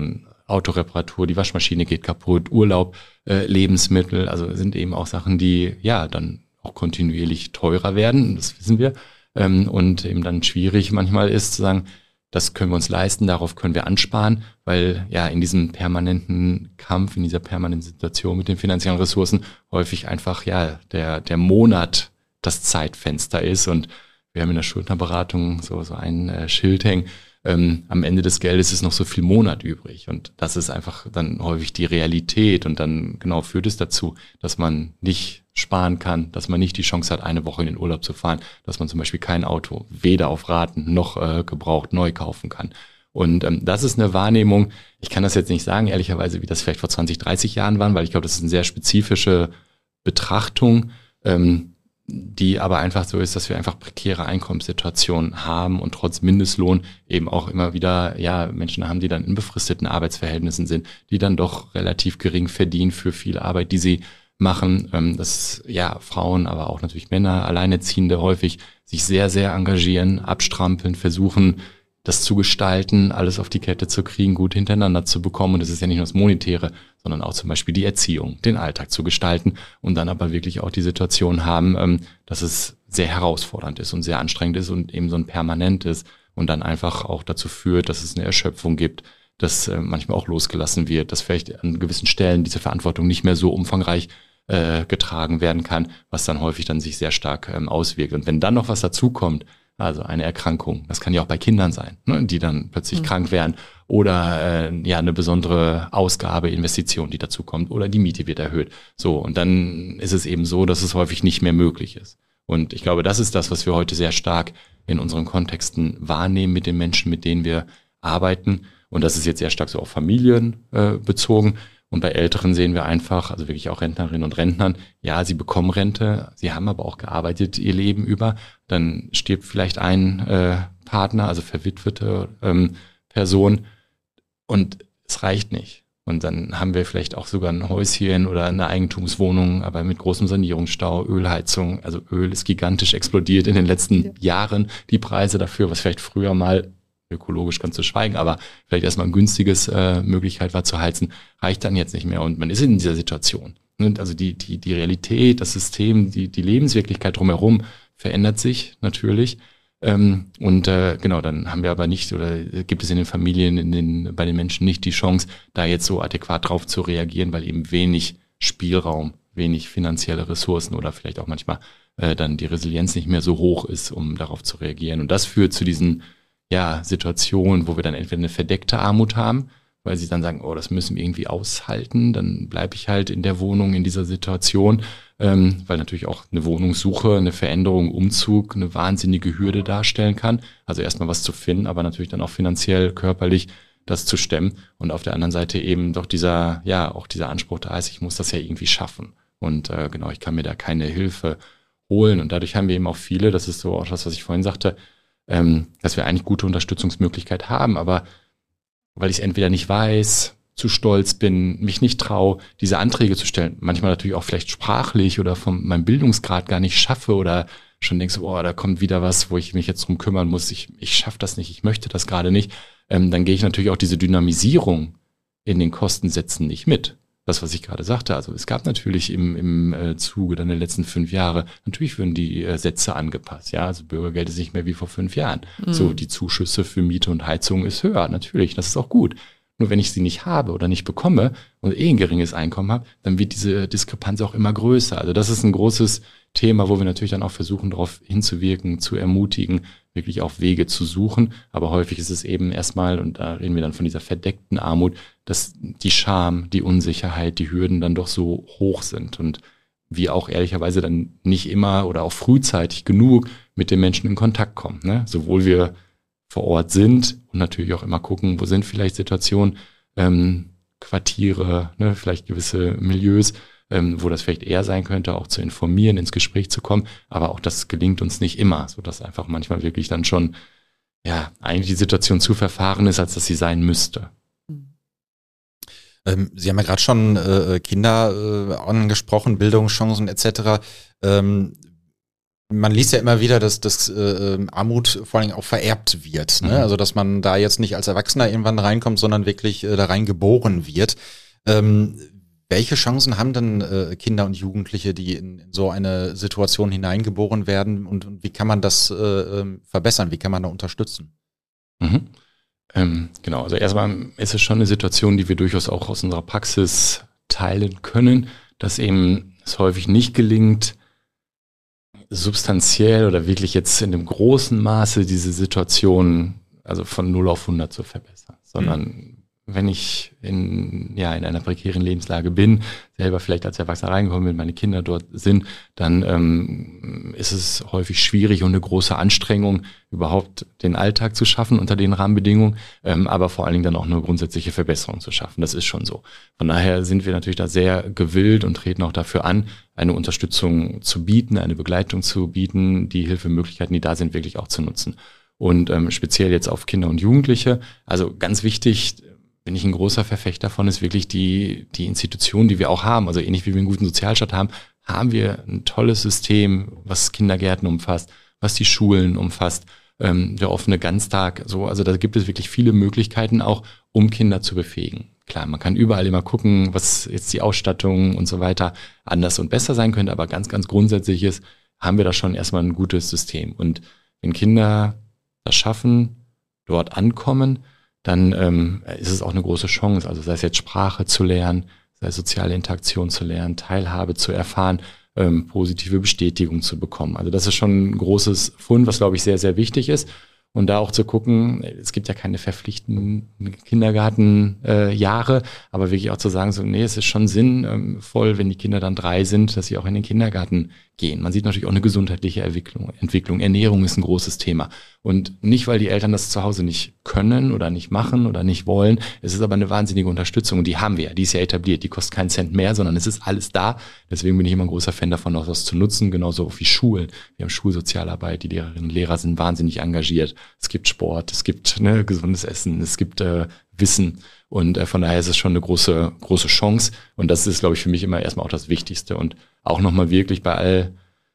Autoreparatur, die Waschmaschine geht kaputt, Urlaub, äh, Lebensmittel, also sind eben auch Sachen, die ja dann auch kontinuierlich teurer werden, das wissen wir, ähm, und eben dann schwierig manchmal ist zu sagen, das können wir uns leisten, darauf können wir ansparen, weil ja in diesem permanenten Kampf, in dieser permanenten Situation mit den finanziellen Ressourcen häufig einfach ja der der Monat das Zeitfenster ist. Und wir haben in der Schuldnerberatung so so ein äh, Schild hängen, ähm, am Ende des Geldes ist noch so viel Monat übrig. Und das ist einfach dann häufig die Realität. Und dann genau führt es dazu, dass man nicht sparen kann, dass man nicht die Chance hat, eine Woche in den Urlaub zu fahren, dass man zum Beispiel kein Auto weder auf Raten noch äh, gebraucht neu kaufen kann. Und ähm, das ist eine Wahrnehmung, ich kann das jetzt nicht sagen, ehrlicherweise, wie das vielleicht vor zwanzig, dreißig Jahren waren, weil ich glaube, das ist eine sehr spezifische Betrachtung, ähm, die aber einfach so ist, dass wir einfach prekäre Einkommenssituationen haben und trotz Mindestlohn eben auch immer wieder ja Menschen haben, die dann in befristeten Arbeitsverhältnissen sind, die dann doch relativ gering verdienen für viel Arbeit, die sie machen, ähm, dass ja Frauen, aber auch natürlich Männer, Alleinerziehende häufig sich sehr, sehr engagieren, abstrampeln, versuchen, das zu gestalten, alles auf die Kette zu kriegen, gut hintereinander zu bekommen. Und das ist ja nicht nur das Monetäre, sondern auch zum Beispiel die Erziehung, den Alltag zu gestalten und dann aber wirklich auch die Situation haben, dass es sehr herausfordernd ist und sehr anstrengend ist und eben so ein permanent ist und dann einfach auch dazu führt, dass es eine Erschöpfung gibt, dass manchmal auch losgelassen wird, dass vielleicht an gewissen Stellen diese Verantwortung nicht mehr so umfangreich äh, getragen werden kann, was dann häufig dann sich sehr stark ähm, auswirkt. Und wenn dann noch was dazukommt, also eine Erkrankung, das kann ja auch bei Kindern sein, ne, die dann plötzlich mhm. krank werden oder äh, ja eine besondere Ausgabe, Investition, die dazu kommt oder die Miete wird erhöht. So, und dann ist es eben so, dass es häufig nicht mehr möglich ist. Und ich glaube, das ist das, was wir heute sehr stark in unseren Kontexten wahrnehmen mit den Menschen, mit denen wir arbeiten. Und das ist jetzt sehr stark so auf Familien äh, bezogen. Und bei Älteren sehen wir einfach, also wirklich auch Rentnerinnen und Rentnern, ja, sie bekommen Rente, sie haben aber auch gearbeitet ihr Leben über. Dann stirbt vielleicht ein äh, Partner, also verwitwete ähm, Person und es reicht nicht. Und dann haben wir vielleicht auch sogar ein Häuschen oder eine Eigentumswohnung, aber mit großem Sanierungsstau, Ölheizung. Also Öl ist gigantisch explodiert in den letzten ja. Jahren, die Preise dafür, was vielleicht früher mal ökologisch ganz zu schweigen, aber vielleicht erstmal ein günstiges äh, Möglichkeit war zu heizen, reicht dann jetzt nicht mehr und man ist in dieser Situation. Also die die die Realität, das System, die die Lebenswirklichkeit drumherum verändert sich natürlich ähm, und äh, genau, dann haben wir aber nicht oder gibt es in den Familien, in den bei den Menschen nicht die Chance, da jetzt so adäquat drauf zu reagieren, weil eben wenig Spielraum, wenig finanzielle Ressourcen oder vielleicht auch manchmal äh, dann die Resilienz nicht mehr so hoch ist, um darauf zu reagieren. Und das führt zu diesen ja, Situationen, wo wir dann entweder eine verdeckte Armut haben, weil sie dann sagen, oh, das müssen wir irgendwie aushalten, dann bleibe ich halt in der Wohnung in dieser Situation, ähm, weil natürlich auch eine Wohnungssuche, eine Veränderung, Umzug eine wahnsinnige Hürde darstellen kann. Also erstmal was zu finden, aber natürlich dann auch finanziell, körperlich das zu stemmen. Und auf der anderen Seite eben doch dieser, ja, auch dieser Anspruch da ist, ich muss das ja irgendwie schaffen. Und äh, genau, ich kann mir da keine Hilfe holen. Und dadurch haben wir eben auch viele, das ist so auch das, was ich vorhin sagte, ähm, dass wir eigentlich gute Unterstützungsmöglichkeit haben, aber weil ich es entweder nicht weiß, zu stolz bin, mich nicht traue, diese Anträge zu stellen, manchmal natürlich auch vielleicht sprachlich oder von meinem Bildungsgrad gar nicht schaffe oder schon denkst, oh, da kommt wieder was, wo ich mich jetzt drum kümmern muss, ich, ich schaffe das nicht, ich möchte das gerade nicht, ähm, dann gehe ich natürlich auch diese Dynamisierung in den Kostensätzen nicht mit. Das, was ich gerade sagte, also es gab natürlich im, im äh, Zuge dann der letzten fünf Jahre, natürlich würden die äh, Sätze angepasst, ja, also Bürgergeld ist nicht mehr wie vor fünf Jahren. Mhm. So, die Zuschüsse für Miete und Heizung ist höher, natürlich, das ist auch gut. Nur wenn ich sie nicht habe oder nicht bekomme und eh ein geringes Einkommen habe, dann wird diese Diskrepanz auch immer größer. Also das ist ein großes Thema, wo wir natürlich dann auch versuchen, darauf hinzuwirken, zu ermutigen, wirklich auch Wege zu suchen. Aber häufig ist es eben erstmal, und da reden wir dann von dieser verdeckten Armut, dass die Scham, die Unsicherheit, die Hürden dann doch so hoch sind und wir auch ehrlicherweise dann nicht immer oder auch frühzeitig genug mit den Menschen in Kontakt kommen. Ne? Sowohl wir vor Ort sind und natürlich auch immer gucken, wo sind vielleicht Situationen, ähm, Quartiere, ne, vielleicht gewisse Milieus, ähm, wo das vielleicht eher sein könnte, auch zu informieren, ins Gespräch zu kommen. Aber auch das gelingt uns nicht immer, sodass einfach manchmal wirklich dann schon ja eigentlich die Situation zu verfahren ist, als dass sie sein müsste. Ähm, Sie haben ja gerade schon äh, Kinder äh, angesprochen, Bildungschancen et cetera. Ähm, Man liest ja immer wieder, dass, dass äh, Armut vor allem auch vererbt wird. Ne? Mhm. Also dass man da jetzt nicht als Erwachsener irgendwann reinkommt, sondern wirklich äh, da rein geboren wird. Ähm, welche Chancen haben denn äh, Kinder und Jugendliche, die in, in so eine Situation hineingeboren werden? Und, und wie kann man das äh, verbessern? Wie kann man da unterstützen? Mhm. Ähm, genau, also erstmal ist es schon eine Situation, die wir durchaus auch aus unserer Praxis teilen können, dass eben es häufig nicht gelingt, substanziell oder wirklich jetzt in dem großen Maße diese Situation also von null auf hundert zu verbessern, sondern mhm. wenn ich in, ja, in einer prekären Lebenslage bin, selber vielleicht als Erwachsener reingekommen bin, meine Kinder dort sind, dann ähm, ist es häufig schwierig und eine große Anstrengung, überhaupt den Alltag zu schaffen unter den Rahmenbedingungen, ähm, aber vor allen Dingen dann auch eine grundsätzliche Verbesserung zu schaffen. Das ist schon so. Von daher sind wir natürlich da sehr gewillt und treten auch dafür an, eine Unterstützung zu bieten, eine Begleitung zu bieten, die Hilfemöglichkeiten, die da sind, wirklich auch zu nutzen. Und ähm, speziell jetzt auf Kinder und Jugendliche, also ganz wichtig, bin ich ein großer Verfechter davon, ist wirklich die, die Institutionen, die wir auch haben. Also ähnlich wie wir einen guten Sozialstaat haben, haben wir ein tolles System, was Kindergärten umfasst, was die Schulen umfasst, ähm, der offene Ganztag, so. Also da gibt es wirklich viele Möglichkeiten auch, um Kinder zu befähigen. Klar, man kann überall immer gucken, was jetzt die Ausstattung und so weiter anders und besser sein könnte, aber ganz, ganz grundsätzlich ist, haben wir da schon erstmal ein gutes System. Und wenn Kinder das schaffen, dort ankommen, dann ähm, ist es auch eine große Chance, also sei es jetzt Sprache zu lernen, sei es soziale Interaktion zu lernen, Teilhabe zu erfahren, ähm, positive Bestätigung zu bekommen. Also das ist schon ein großes Fund, was, glaube ich, sehr, sehr wichtig ist. Und da auch zu gucken, es gibt ja keine verpflichtenden Kindergartenjahre, äh, aber wirklich auch zu sagen, so, nee, es ist schon sinnvoll, wenn die Kinder dann drei sind, dass sie auch in den Kindergarten gehen. Man sieht natürlich auch eine gesundheitliche Entwicklung. Entwicklung. Ernährung ist ein großes Thema. Und nicht, weil die Eltern das zu Hause nicht können oder nicht machen oder nicht wollen. Es ist aber eine wahnsinnige Unterstützung und die haben wir. Die ist ja etabliert. Die kostet keinen Cent mehr, sondern es ist alles da. Deswegen bin ich immer ein großer Fan davon, auch das zu nutzen. Genauso wie Schulen. Wir haben Schulsozialarbeit. Die Lehrerinnen und Lehrer sind wahnsinnig engagiert. Es gibt Sport, es gibt ne, gesundes Essen, es gibt äh, Wissen. Und äh, von daher ist es schon eine große, große Chance. Und das ist, glaube ich, für mich immer erstmal auch das Wichtigste. Und auch nochmal wirklich bei all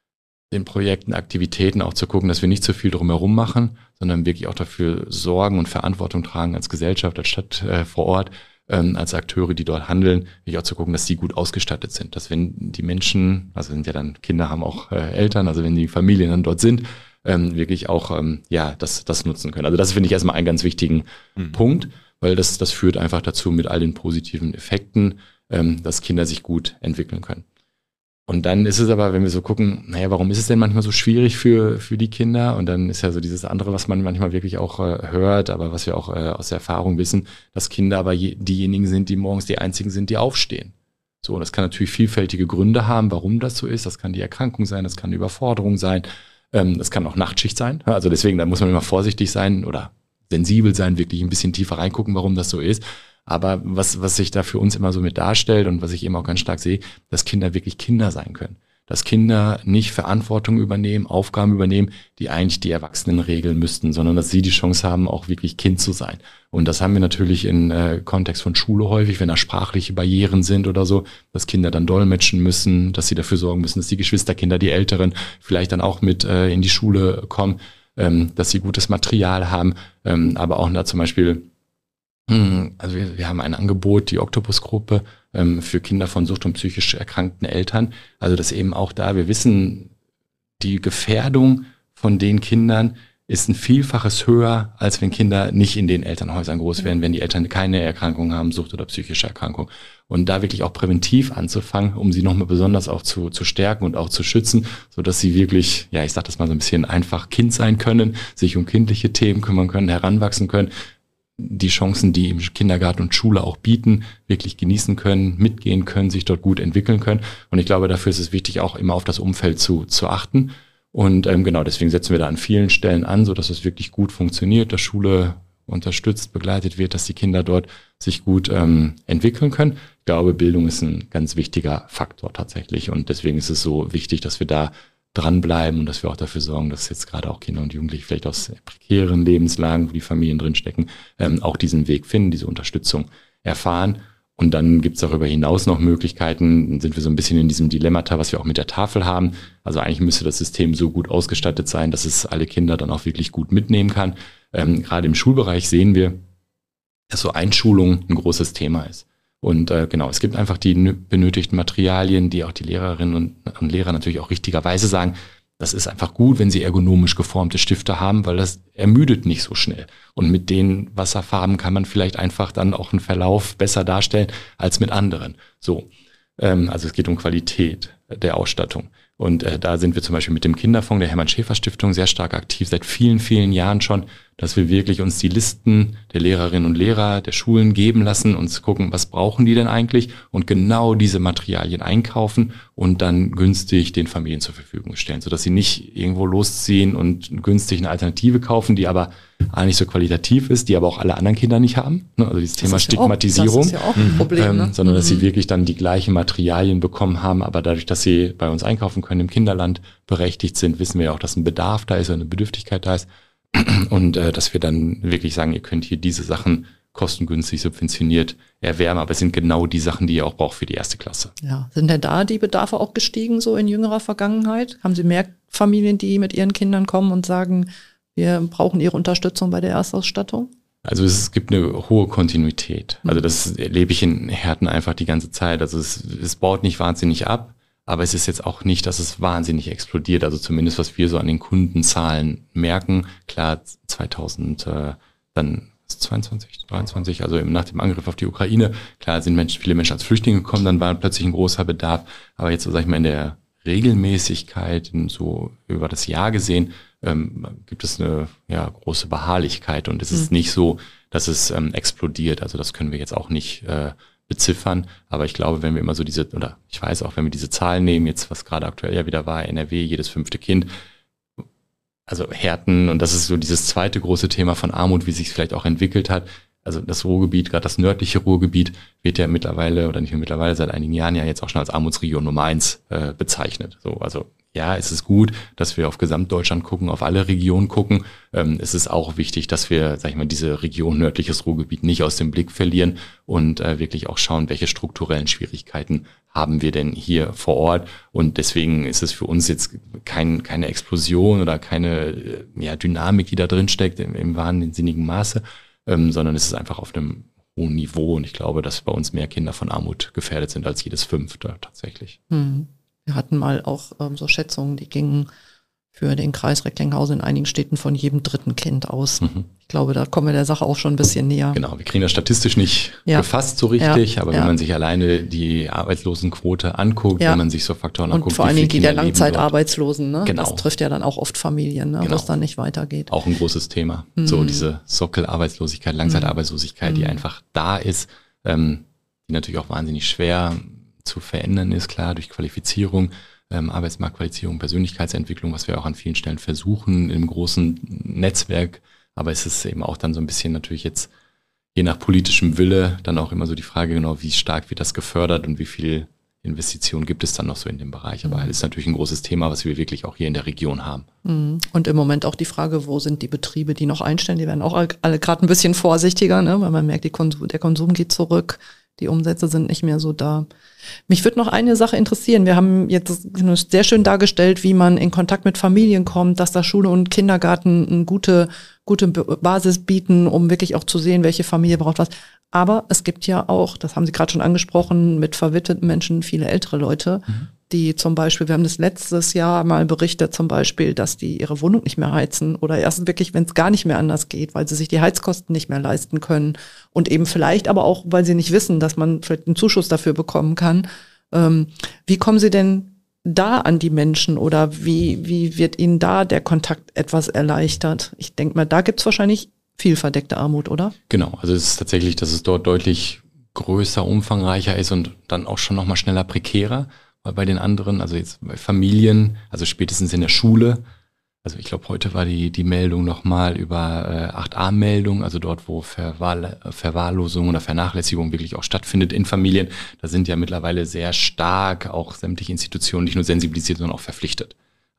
den Projekten, Aktivitäten auch zu gucken, dass wir nicht zu viel drumherum machen, sondern wirklich auch dafür sorgen und Verantwortung tragen als Gesellschaft, als Stadt äh, vor Ort, ähm, als Akteure, die dort handeln, wirklich auch zu gucken, dass die gut ausgestattet sind. Dass wenn die Menschen, also sind ja dann Kinder, haben auch äh, Eltern, also wenn die Familien dann dort sind, ähm, wirklich auch ähm, ja das, das nutzen können. Also das finde ich erstmal einen ganz wichtigen mhm. Punkt, weil das, das führt einfach dazu mit all den positiven Effekten, ähm, dass Kinder sich gut entwickeln können. Und dann ist es aber, wenn wir so gucken, naja, warum ist es denn manchmal so schwierig für für die Kinder? Und dann ist ja so dieses andere, was man manchmal wirklich auch äh, hört, aber was wir auch äh, aus der Erfahrung wissen, dass Kinder aber je, diejenigen sind, die morgens die einzigen sind, die aufstehen. So, und das kann natürlich vielfältige Gründe haben, warum das so ist. Das kann die Erkrankung sein, das kann eine Überforderung sein, ähm, das kann auch Nachtschicht sein. Also deswegen, da muss man immer vorsichtig sein oder sensibel sein, wirklich ein bisschen tiefer reingucken, warum das so ist. Aber was, was sich da für uns immer so mit darstellt und was ich eben auch ganz stark sehe, dass Kinder wirklich Kinder sein können. Dass Kinder nicht Verantwortung übernehmen, Aufgaben übernehmen, die eigentlich die Erwachsenen regeln müssten, sondern dass sie die Chance haben, auch wirklich Kind zu sein. Und das haben wir natürlich im äh, Kontext von Schule häufig, wenn da sprachliche Barrieren sind oder so, dass Kinder dann dolmetschen müssen, dass sie dafür sorgen müssen, dass die Geschwisterkinder, die Älteren vielleicht dann auch mit äh, in die Schule kommen, ähm, dass sie gutes Material haben, ähm, aber auch da zum Beispiel Also wir, wir haben ein Angebot, die Oktopus-Gruppe, ähm, für Kinder von sucht- und psychisch erkrankten Eltern. Also das eben auch da, wir wissen, die Gefährdung von den Kindern ist ein Vielfaches höher, als wenn Kinder nicht in den Elternhäusern groß werden, wenn die Eltern keine Erkrankung haben, Sucht- oder psychische Erkrankung. Und da wirklich auch präventiv anzufangen, um sie nochmal besonders auch zu, zu stärken und auch zu schützen, sodass sie wirklich, ja, ich sag das mal so ein bisschen einfach Kind sein können, sich um kindliche Themen kümmern können, heranwachsen können, die Chancen, die im Kindergarten und Schule auch bieten, wirklich genießen können, mitgehen können, sich dort gut entwickeln können. Und ich glaube, dafür ist es wichtig, auch immer auf das Umfeld zu, zu achten. Und ähm, genau, deswegen setzen wir da an vielen Stellen an, so dass es wirklich gut funktioniert, dass Schule unterstützt, begleitet wird, dass die Kinder dort sich gut ähm, entwickeln können. Ich glaube, Bildung ist ein ganz wichtiger Faktor tatsächlich. Und deswegen ist es so wichtig, dass wir da dranbleiben und dass wir auch dafür sorgen, dass jetzt gerade auch Kinder und Jugendliche vielleicht aus prekären Lebenslagen, wo die Familien drinstecken, ähm, auch diesen Weg finden, diese Unterstützung erfahren. Und dann gibt's darüber hinaus noch Möglichkeiten, dann sind wir so ein bisschen in diesem Dilemmata, was wir auch mit der Tafel haben. Also eigentlich müsste das System so gut ausgestattet sein, dass es alle Kinder dann auch wirklich gut mitnehmen kann. Ähm, gerade im Schulbereich sehen wir, dass so Einschulung ein großes Thema ist. Und äh, genau, es gibt einfach die benötigten Materialien, die auch die Lehrerinnen und, und Lehrer natürlich auch richtigerweise sagen, das ist einfach gut, wenn sie ergonomisch geformte Stifte haben, weil das ermüdet nicht so schnell. Und mit den Wasserfarben kann man vielleicht einfach dann auch einen Verlauf besser darstellen als mit anderen. So, ähm, also es geht um Qualität der Ausstattung. Und äh, da sind wir zum Beispiel mit dem Kinderfonds der Hermann-Schäfer-Stiftung sehr stark aktiv, seit vielen, vielen Jahren schon, dass wir wirklich uns die Listen der Lehrerinnen und Lehrer der Schulen geben lassen, uns gucken, was brauchen die denn eigentlich und genau diese Materialien einkaufen und dann günstig den Familien zur Verfügung stellen, sodass sie nicht irgendwo losziehen und günstig eine Alternative kaufen, die aber eigentlich nicht so qualitativ ist, die aber auch alle anderen Kinder nicht haben. Also dieses Thema Stigmatisierung, ja auch, das ist ja auch ein Problem, ähm, ne? sondern dass mhm. sie wirklich dann die gleichen Materialien bekommen haben, aber dadurch, dass sie bei uns einkaufen können, im Kinderland berechtigt sind, wissen wir ja auch, dass ein Bedarf da ist, eine Bedürftigkeit da ist. Und äh, dass wir dann wirklich sagen, ihr könnt hier diese Sachen kostengünstig subventioniert erwerben, aber es sind genau die Sachen, die ihr auch braucht für die erste Klasse. Ja, sind denn da die Bedarfe auch gestiegen, so in jüngerer Vergangenheit? Haben Sie mehr Familien, die mit ihren Kindern kommen und sagen, wir brauchen Ihre Unterstützung bei der Erstausstattung? Also es gibt eine hohe Kontinuität. Also das erlebe ich in Herten einfach die ganze Zeit. Also es, es baut nicht wahnsinnig ab. Aber es ist jetzt auch nicht, dass es wahnsinnig explodiert. Also zumindest, was wir so an den Kundenzahlen merken. Klar, zweitausend, äh, dann zweiundzwanzig, dreiundzwanzig, also nach dem Angriff auf die Ukraine, klar sind Menschen, viele Menschen als Flüchtlinge gekommen, dann war plötzlich ein großer Bedarf. Aber jetzt, so sag ich mal, in der Regelmäßigkeit, so über das Jahr gesehen, ähm, gibt es eine ja, große Beharrlichkeit. Und es ist mhm. nicht so, dass es ähm, explodiert. Also das können wir jetzt auch nicht äh, beziffern, aber ich glaube, wenn wir immer so diese, oder ich weiß auch, wenn wir diese Zahlen nehmen, jetzt was gerade aktuell ja wieder war, N R W, jedes fünfte Kind, also Herten, und das ist so dieses zweite große Thema von Armut, wie sich es vielleicht auch entwickelt hat. Also das Ruhrgebiet, gerade das nördliche Ruhrgebiet, wird ja mittlerweile, oder nicht mehr mittlerweile, seit einigen Jahren ja jetzt auch schon als Armutsregion Nummer eins äh, bezeichnet. So, also ja, es ist gut, dass wir auf Gesamtdeutschland gucken, auf alle Regionen gucken. Ähm, es ist auch wichtig, dass wir, sag ich mal, diese Region nördliches Ruhrgebiet nicht aus dem Blick verlieren und äh, wirklich auch schauen, welche strukturellen Schwierigkeiten haben wir denn hier vor Ort. Und deswegen ist es für uns jetzt kein, keine Explosion oder keine ja, Dynamik, die da drin steckt im, im wahnsinnigen Maße, ähm, sondern es ist einfach auf einem hohen Niveau. Und ich glaube, dass bei uns mehr Kinder von Armut gefährdet sind als jedes fünfte tatsächlich. Hm. Wir hatten mal auch ähm, so Schätzungen, die gingen für den Kreis Recklinghausen in einigen Städten von jedem dritten Kind aus. Mhm. Ich glaube, da kommen wir der Sache auch schon ein bisschen näher. Genau, wir kriegen das statistisch nicht ja. gefasst so richtig, ja. aber ja. wenn man sich alleine die Arbeitslosenquote anguckt, ja. wenn man sich so Faktoren und anguckt, und vor allen Dingen die der Langzeitarbeitslosen, ne? Genau. Das trifft ja dann auch oft Familien, ne? Genau. Wo es dann nicht weitergeht. Auch ein großes Thema. Mhm. So diese Sockelarbeitslosigkeit, Langzeitarbeitslosigkeit, mhm. die einfach da ist, ähm, die natürlich auch wahnsinnig schwer zu verändern ist, klar, durch Qualifizierung, ähm, Arbeitsmarktqualifizierung, Persönlichkeitsentwicklung, was wir auch an vielen Stellen versuchen im großen Netzwerk. Aber es ist eben auch dann so ein bisschen natürlich jetzt, je nach politischem Wille, dann auch immer so die Frage, genau, wie stark wird das gefördert und wie viel Investitionen gibt es dann noch so in dem Bereich. Aber es mhm. ist natürlich ein großes Thema, was wir wirklich auch hier in der Region haben. Und im Moment auch die Frage, wo sind die Betriebe, die noch einstellen? Die werden auch alle gerade ein bisschen vorsichtiger, ne? Weil man merkt, die Konsum, der Konsum geht zurück. Die Umsätze sind nicht mehr so da. Mich würde noch eine Sache interessieren. Wir haben jetzt sehr schön dargestellt, wie man in Kontakt mit Familien kommt, dass da Schule und Kindergarten eine gute, gute Basis bieten, um wirklich auch zu sehen, welche Familie braucht was. Aber es gibt ja auch, das haben Sie gerade schon angesprochen, mit verwitweten Menschen viele ältere Leute, mhm. die zum Beispiel, wir haben das letztes Jahr mal berichtet zum Beispiel, dass die ihre Wohnung nicht mehr heizen oder erst wirklich, wenn es gar nicht mehr anders geht, weil sie sich die Heizkosten nicht mehr leisten können und eben vielleicht aber auch, weil sie nicht wissen, dass man vielleicht einen Zuschuss dafür bekommen kann. Ähm, wie kommen Sie denn da an die Menschen oder wie, wie wird Ihnen da der Kontakt etwas erleichtert? Ich denke mal, da gibt es wahrscheinlich viel verdeckte Armut, oder? Genau, also es ist tatsächlich, dass es dort deutlich größer, umfangreicher ist und dann auch schon nochmal schneller prekärer. Weil bei den anderen, also jetzt bei Familien, also spätestens in der Schule, also ich glaube, heute war die die Meldung nochmal über äh, acht a-Meldung, also dort, wo Verwahl, Verwahrlosung oder Vernachlässigung wirklich auch stattfindet in Familien. Da sind ja mittlerweile sehr stark auch sämtliche Institutionen nicht nur sensibilisiert, sondern auch verpflichtet.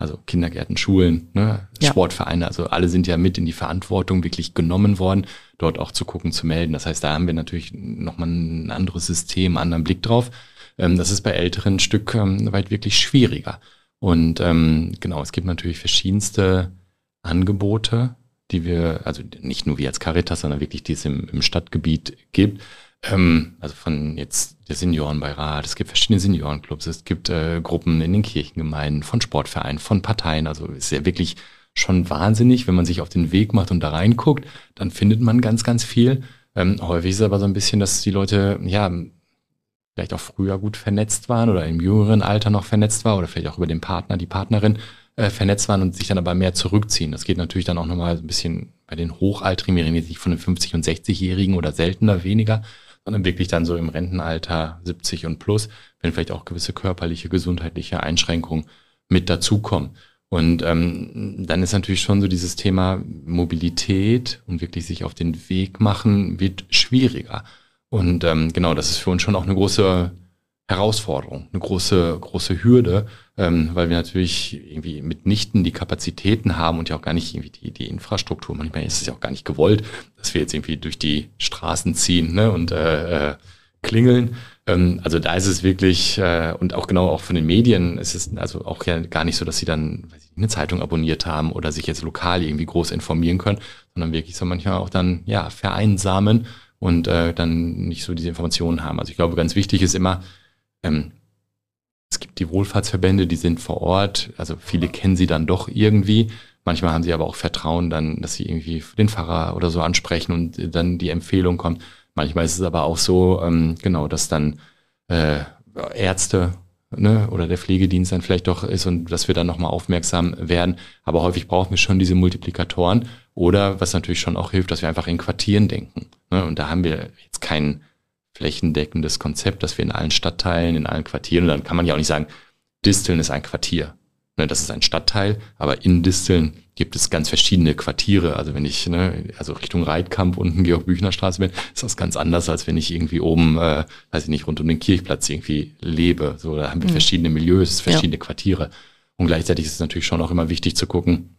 Also Kindergärten, Schulen, ne, ja. Sportvereine, also alle sind ja mit in die Verantwortung wirklich genommen worden, dort auch zu gucken, zu melden. Das heißt, da haben wir natürlich nochmal ein anderes System, einen anderen Blick drauf. Ähm, das ist bei Älteren ein Stück ähm, weit wirklich schwieriger. Und ähm, genau, es gibt natürlich verschiedenste Angebote, die wir, also nicht nur wir als Caritas, sondern wirklich, die es im, im Stadtgebiet gibt. Ähm, also von jetzt der Seniorenbeirat, es gibt verschiedene Seniorenclubs, es gibt äh, Gruppen in den Kirchengemeinden, von Sportvereinen, von Parteien. Also ist ja wirklich schon wahnsinnig, wenn man sich auf den Weg macht und da reinguckt, dann findet man ganz, ganz viel. Ähm, häufig ist es aber so ein bisschen, dass die Leute, ja, vielleicht auch früher gut vernetzt waren oder im jüngeren Alter noch vernetzt war oder vielleicht auch über den Partner, die Partnerin äh, vernetzt waren und sich dann aber mehr zurückziehen. Das geht natürlich dann auch nochmal ein bisschen bei den Hochaltrigen, wir reden jetzt nicht von den fünfzig- und sechzig-Jährigen oder seltener weniger, sondern wirklich dann so im Rentenalter siebzig und plus, wenn vielleicht auch gewisse körperliche, gesundheitliche Einschränkungen mit dazukommen. Und ähm, dann ist natürlich schon so dieses Thema Mobilität und wirklich sich auf den Weg machen, wird schwieriger. Und ähm, genau, das ist für uns schon auch eine große Herausforderung, eine große große Hürde, ähm, weil wir natürlich irgendwie mitnichten die Kapazitäten haben und ja auch gar nicht irgendwie die die Infrastruktur. Manchmal ist es ja auch gar nicht gewollt, dass wir jetzt irgendwie durch die Straßen ziehen, ne, und äh, äh, klingeln. Ähm, also da ist es wirklich äh, und auch genau auch von den Medien ist es also auch ja gar nicht so, dass sie dann weiß ich, eine Zeitung abonniert haben oder sich jetzt lokal irgendwie groß informieren können, sondern wirklich so manchmal auch dann ja vereinsamen und äh, dann nicht so diese Informationen haben. Also ich glaube, ganz wichtig ist immer, ähm, es gibt die Wohlfahrtsverbände, die sind vor Ort, also viele kennen sie dann doch irgendwie. Manchmal haben sie aber auch Vertrauen dann, dass sie irgendwie den Pfarrer oder so ansprechen und dann die Empfehlung kommt. Manchmal ist es aber auch so, ähm, genau, dass dann äh, Ärzte, ne, oder der Pflegedienst dann vielleicht doch ist und dass wir dann nochmal aufmerksam werden. Aber häufig brauchen wir schon diese Multiplikatoren oder was natürlich schon auch hilft, dass wir einfach in Quartieren denken. Ne? Und da haben wir jetzt kein flächendeckendes Konzept, dass wir in allen Stadtteilen, in allen Quartieren, und dann kann man ja auch nicht sagen, Disteln ist ein Quartier. Ne, das ist ein Stadtteil, aber in Disteln gibt es ganz verschiedene Quartiere. Also wenn ich ne, also Richtung Reitkamp unten Georg-Büchner-Straße bin, ist das ganz anders, als wenn ich irgendwie oben, äh, weiß ich nicht, rund um den Kirchplatz irgendwie lebe. So, da haben wir mhm. verschiedene Milieus, verschiedene ja. Quartiere. Und gleichzeitig ist es natürlich schon auch immer wichtig zu gucken,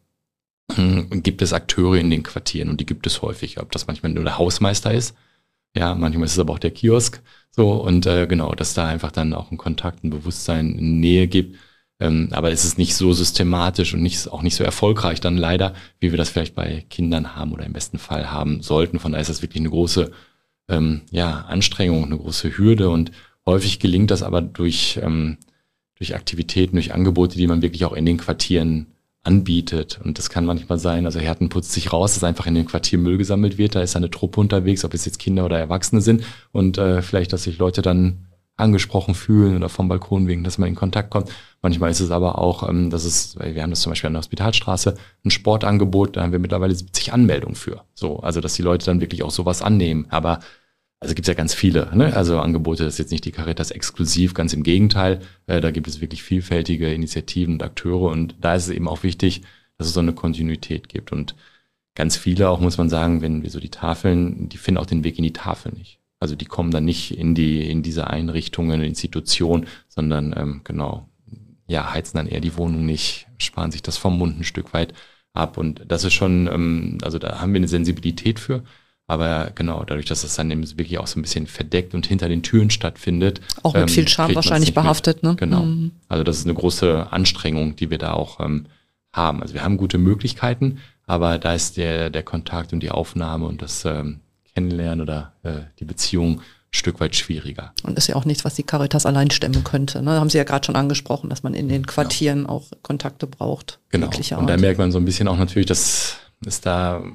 gibt es Akteure in den Quartieren, und die gibt es häufig. Ob das manchmal nur der Hausmeister ist, ja, manchmal ist es aber auch der Kiosk. So, und äh, genau, dass da einfach dann auch ein Kontakt, ein Bewusstsein, eine Nähe gibt. Ähm, aber es ist nicht so systematisch und nicht, auch nicht so erfolgreich dann leider, wie wir das vielleicht bei Kindern haben oder im besten Fall haben sollten. Von daher ist das wirklich eine große ähm, ja, Anstrengung, eine große Hürde, und häufig gelingt das aber durch, ähm, durch Aktivitäten, durch Angebote, die man wirklich auch in den Quartieren anbietet. Und das kann manchmal sein, also Herten putzt sich raus, dass einfach in dem Quartier Müll gesammelt wird, da ist eine Truppe unterwegs, ob es jetzt Kinder oder Erwachsene sind, und äh, vielleicht, dass sich Leute dann angesprochen fühlen oder vom Balkon wegen, dass man in Kontakt kommt. Manchmal ist es aber auch, ähm, dass es, wir haben das zum Beispiel an der Hospitalstraße, ein Sportangebot, da haben wir mittlerweile siebzig Anmeldungen für. So, also dass die Leute dann wirklich auch sowas annehmen. Aber also gibt es ja ganz viele, ne? Also Angebote, das ist jetzt nicht die Caritas exklusiv, ganz im Gegenteil. Äh, da gibt es wirklich vielfältige Initiativen und Akteure, und da ist es eben auch wichtig, dass es so eine Kontinuität gibt. Und ganz viele auch, muss man sagen, wenn wir so die Tafeln, die finden auch den Weg in die Tafel nicht. Also die kommen dann nicht in die in diese Einrichtungen, Institutionen, sondern ähm, genau, ja, heizen dann eher die Wohnung nicht, sparen sich das vom Mund ein Stück weit ab. Und das ist schon, ähm, also da haben wir eine Sensibilität für. Aber genau, dadurch, dass das dann eben wirklich auch so ein bisschen verdeckt und hinter den Türen stattfindet. Auch mit ähm, viel Scham wahrscheinlich behaftet, ne? Genau. Mhm. Also das ist eine große Anstrengung, die wir da auch ähm, haben. Also wir haben gute Möglichkeiten, aber da ist der der Kontakt und die Aufnahme und das ähm, Kennenlernen oder äh, die Beziehung ein Stück weit schwieriger. Und das ist ja auch nichts, was die Caritas allein stemmen könnte. Ne? Da haben Sie ja gerade schon angesprochen, dass man in den Quartieren genau. auch Kontakte braucht. Genau. Und da merkt man so ein bisschen auch natürlich, dass es da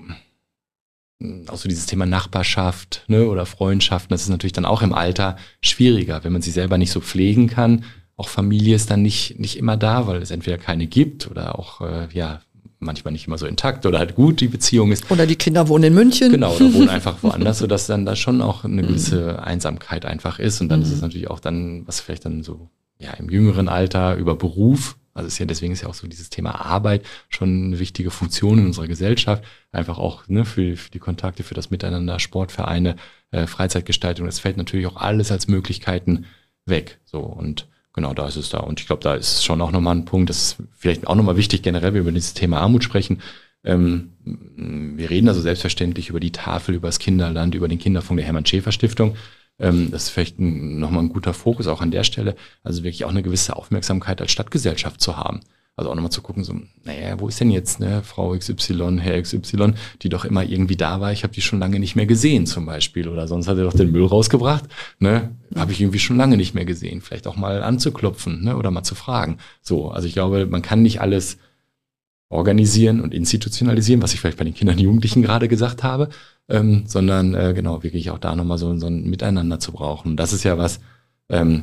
auch so dieses Thema Nachbarschaft, ne, oder Freundschaften, das ist natürlich dann auch im Alter schwieriger, wenn man sie selber nicht so pflegen kann. Auch Familie ist dann nicht nicht immer da, weil es entweder keine gibt oder auch äh, ja manchmal nicht immer so intakt oder halt gut die Beziehung ist. Oder die Kinder wohnen in München. Genau, oder wohnen einfach woanders, sodass dann da schon auch eine gewisse Einsamkeit einfach ist. Und dann mhm. ist es natürlich auch dann, was vielleicht dann so ja im jüngeren Alter über Beruf, also ist ja deswegen ist ja auch so dieses Thema Arbeit schon eine wichtige Funktion in unserer Gesellschaft, einfach auch ne, für, für die Kontakte, für das Miteinander, Sportvereine, äh, Freizeitgestaltung, das fällt natürlich auch alles als Möglichkeiten weg. So, und genau, da ist es da. Und ich glaube, da ist schon auch nochmal ein Punkt, das ist vielleicht auch nochmal wichtig generell, wenn wir über dieses Thema Armut sprechen. Ähm, wir reden also selbstverständlich über die Tafel, über das Kinderland, über den Kinderfonds der Hermann-Schäfer-Stiftung. Ähm, das ist vielleicht nochmal ein guter Fokus auch an der Stelle. Also wirklich auch eine gewisse Aufmerksamkeit als Stadtgesellschaft zu haben. Also auch nochmal zu gucken, so, naja, wo ist denn jetzt ne, Frau X Y, Herr X Y, die doch immer irgendwie da war, ich habe die schon lange nicht mehr gesehen zum Beispiel, oder sonst hat er doch den Müll rausgebracht, ne, habe ich irgendwie schon lange nicht mehr gesehen, vielleicht auch mal anzuklopfen, ne, oder mal zu fragen. So, also ich glaube, man kann nicht alles organisieren und institutionalisieren, was ich vielleicht bei den Kindern und Jugendlichen gerade gesagt habe, ähm, sondern äh, genau, wirklich auch da nochmal so, so ein Miteinander zu brauchen. Und das ist ja was, ähm,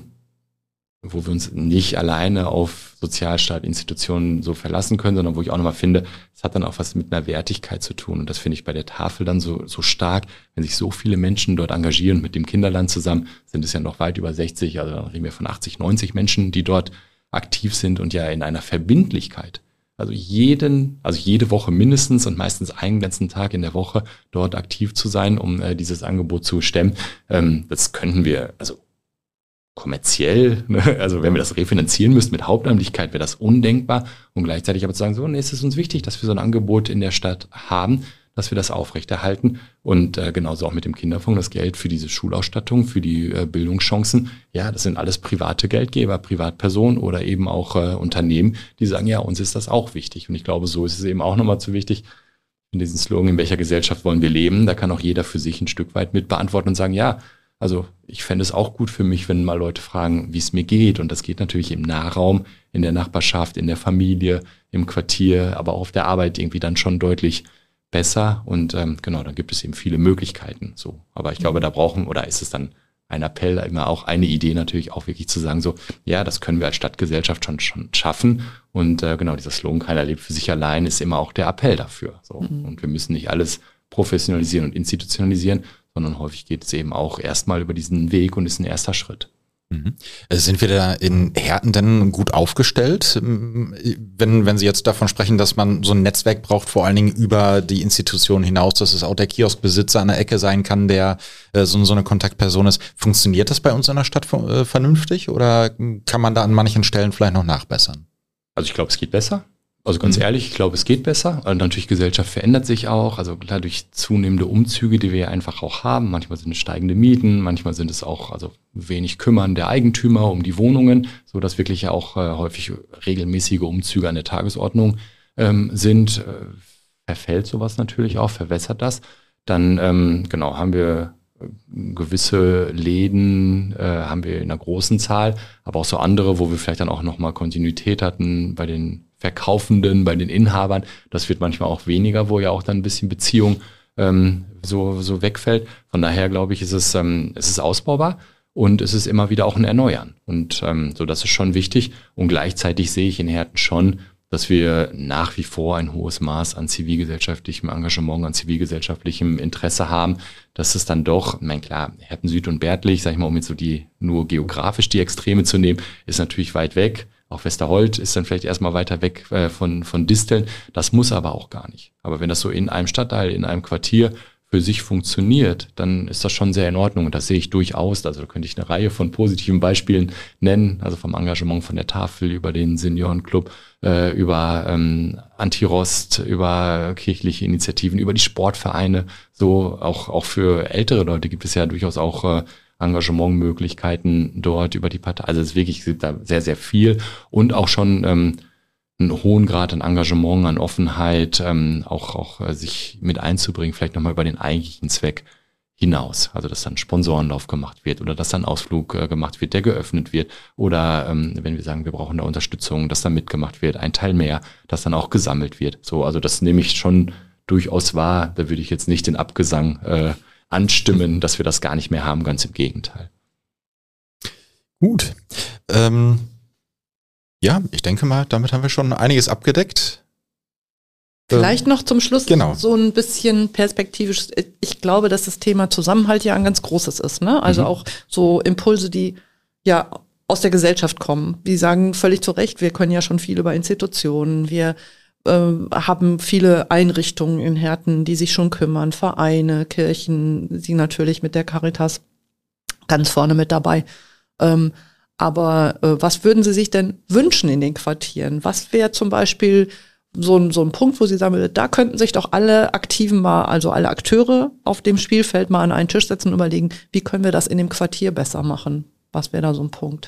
wo wir uns nicht alleine auf Sozialstaat, Institutionen so verlassen können, sondern wo ich auch nochmal finde, es hat dann auch was mit einer Wertigkeit zu tun. Und das finde ich bei der Tafel dann so, so stark, wenn sich so viele Menschen dort engagieren. Mit dem Kinderland zusammen sind es ja noch weit über sechzig, also dann reden wir von achtzig, neunzig Menschen, die dort aktiv sind und ja in einer Verbindlichkeit. Also jeden, also jede Woche mindestens und meistens einen ganzen Tag in der Woche dort aktiv zu sein, um äh, dieses Angebot zu stemmen. Ähm, das könnten wir, also kommerziell, ne? Also wenn wir das refinanzieren müssten mit Hauptamtlichkeit, wäre das undenkbar. Und gleichzeitig aber zu sagen, so, nee, es ist uns wichtig, dass wir so ein Angebot in der Stadt haben, dass wir das aufrechterhalten. Und äh, genauso auch mit dem Kinderfonds, das Geld für diese Schulausstattung, für die äh, Bildungschancen. Ja, das sind alles private Geldgeber, Privatpersonen oder eben auch äh, Unternehmen, die sagen, ja, uns ist das auch wichtig. Und ich glaube, so ist es eben auch nochmal zu wichtig, in diesem Slogan, in welcher Gesellschaft wollen wir leben, da kann auch jeder für sich ein Stück weit mit beantworten und sagen, ja, also ich fände es auch gut für mich, wenn mal Leute fragen, wie es mir geht. Und das geht natürlich im Nahraum, in der Nachbarschaft, in der Familie, im Quartier, aber auch auf der Arbeit irgendwie dann schon deutlich besser. Und ähm, genau, dann gibt es eben viele Möglichkeiten. So, aber ich glaube, da brauchen, oder ist es dann ein Appell, immer auch eine Idee natürlich auch wirklich zu sagen, so, ja, das können wir als Stadtgesellschaft schon schon schaffen. Und äh, genau, dieser Slogan, keiner lebt für sich allein, ist immer auch der Appell dafür. So. Mhm. Und wir müssen nicht alles professionalisieren und institutionalisieren, sondern häufig geht es eben auch erstmal über diesen Weg und ist ein erster Schritt. Mhm. Sind wir da in Herten denn gut aufgestellt, wenn, wenn Sie jetzt davon sprechen, dass man so ein Netzwerk braucht, vor allen Dingen über die Institution hinaus, dass es auch der Kioskbesitzer an der Ecke sein kann, der äh, so, so eine Kontaktperson ist. Funktioniert das bei uns in der Stadt äh, vernünftig oder kann man da an manchen Stellen vielleicht noch nachbessern? Also ich glaube, es geht besser. Also ganz mhm. ehrlich, ich glaube, es geht besser. Also natürlich, Gesellschaft verändert sich auch. Also klar, durch zunehmende Umzüge, die wir ja einfach auch haben. Manchmal sind es steigende Mieten, manchmal sind es auch also wenig Kümmern der Eigentümer um die Wohnungen, so dass wirklich ja auch äh, häufig regelmäßige Umzüge an der Tagesordnung ähm, sind. Äh, verfällt sowas natürlich auch, verwässert das. Dann ähm, genau haben wir gewisse Läden, äh, haben wir in einer großen Zahl, aber auch so andere, wo wir vielleicht dann auch nochmal Kontinuität hatten bei den Verkaufenden, bei den Inhabern. Das wird manchmal auch weniger, wo ja auch dann ein bisschen Beziehung ähm, so so wegfällt. Von daher glaube ich, ist es ähm, es ist ausbaubar und es ist immer wieder auch ein Erneuern. Und ähm, so das ist schon wichtig. Und gleichzeitig sehe ich in Herten schon, dass wir nach wie vor ein hohes Maß an zivilgesellschaftlichem Engagement, an zivilgesellschaftlichem Interesse haben, dass es dann doch, ich meine klar, Herten Süd und Bärtlich, sag ich mal, um jetzt so die nur geografisch die Extreme zu nehmen, ist natürlich weit weg. Auch Westerholt ist dann vielleicht erstmal weiter weg äh, von von Disteln. Das muss aber auch gar nicht. Aber wenn das so in einem Stadtteil, in einem Quartier für sich funktioniert, dann ist das schon sehr in Ordnung. Und das sehe ich durchaus. Also da könnte ich eine Reihe von positiven Beispielen nennen. Also vom Engagement von der Tafel über den Seniorenclub, äh, über ähm, Anti-Rost, über kirchliche Initiativen, über die Sportvereine. So auch auch für ältere Leute gibt es ja durchaus auch äh, Engagementmöglichkeiten dort über die Partei. Also es ist wirklich, es gibt da sehr, sehr viel und auch schon ähm, einen hohen Grad an Engagement, an Offenheit, ähm, auch auch äh, sich mit einzubringen, vielleicht nochmal über den eigentlichen Zweck hinaus. Also dass dann Sponsorenlauf gemacht wird oder dass dann Ausflug äh, gemacht wird, der geöffnet wird oder ähm, wenn wir sagen, wir brauchen da Unterstützung, dass da mitgemacht wird, ein Teil mehr, dass dann auch gesammelt wird. So, also das nehme ich schon durchaus wahr. Da würde ich jetzt nicht den Abgesang äh, anstimmen, dass wir das gar nicht mehr haben, ganz im Gegenteil. Gut. Ähm, ja, ich denke mal, damit haben wir schon einiges abgedeckt. Vielleicht ähm, noch zum Schluss genau. so ein bisschen perspektivisch. Ich glaube, dass das Thema Zusammenhalt ja ein ganz großes ist, ne? Also mhm. auch so Impulse, die ja aus der Gesellschaft kommen. Die sagen völlig zu Recht, wir können ja schon viel über Institutionen, wir haben viele Einrichtungen in Herten, die sich schon kümmern, Vereine, Kirchen, sie natürlich mit der Caritas ganz vorne mit dabei. Ähm, Aber äh, was würden Sie sich denn wünschen in den Quartieren? Was wäre zum Beispiel so ein, so ein Punkt, wo Sie sagen würden, da könnten sich doch alle Aktiven mal, also alle Akteure auf dem Spielfeld mal an einen Tisch setzen und überlegen, wie können wir das in dem Quartier besser machen? Was wäre da so ein Punkt?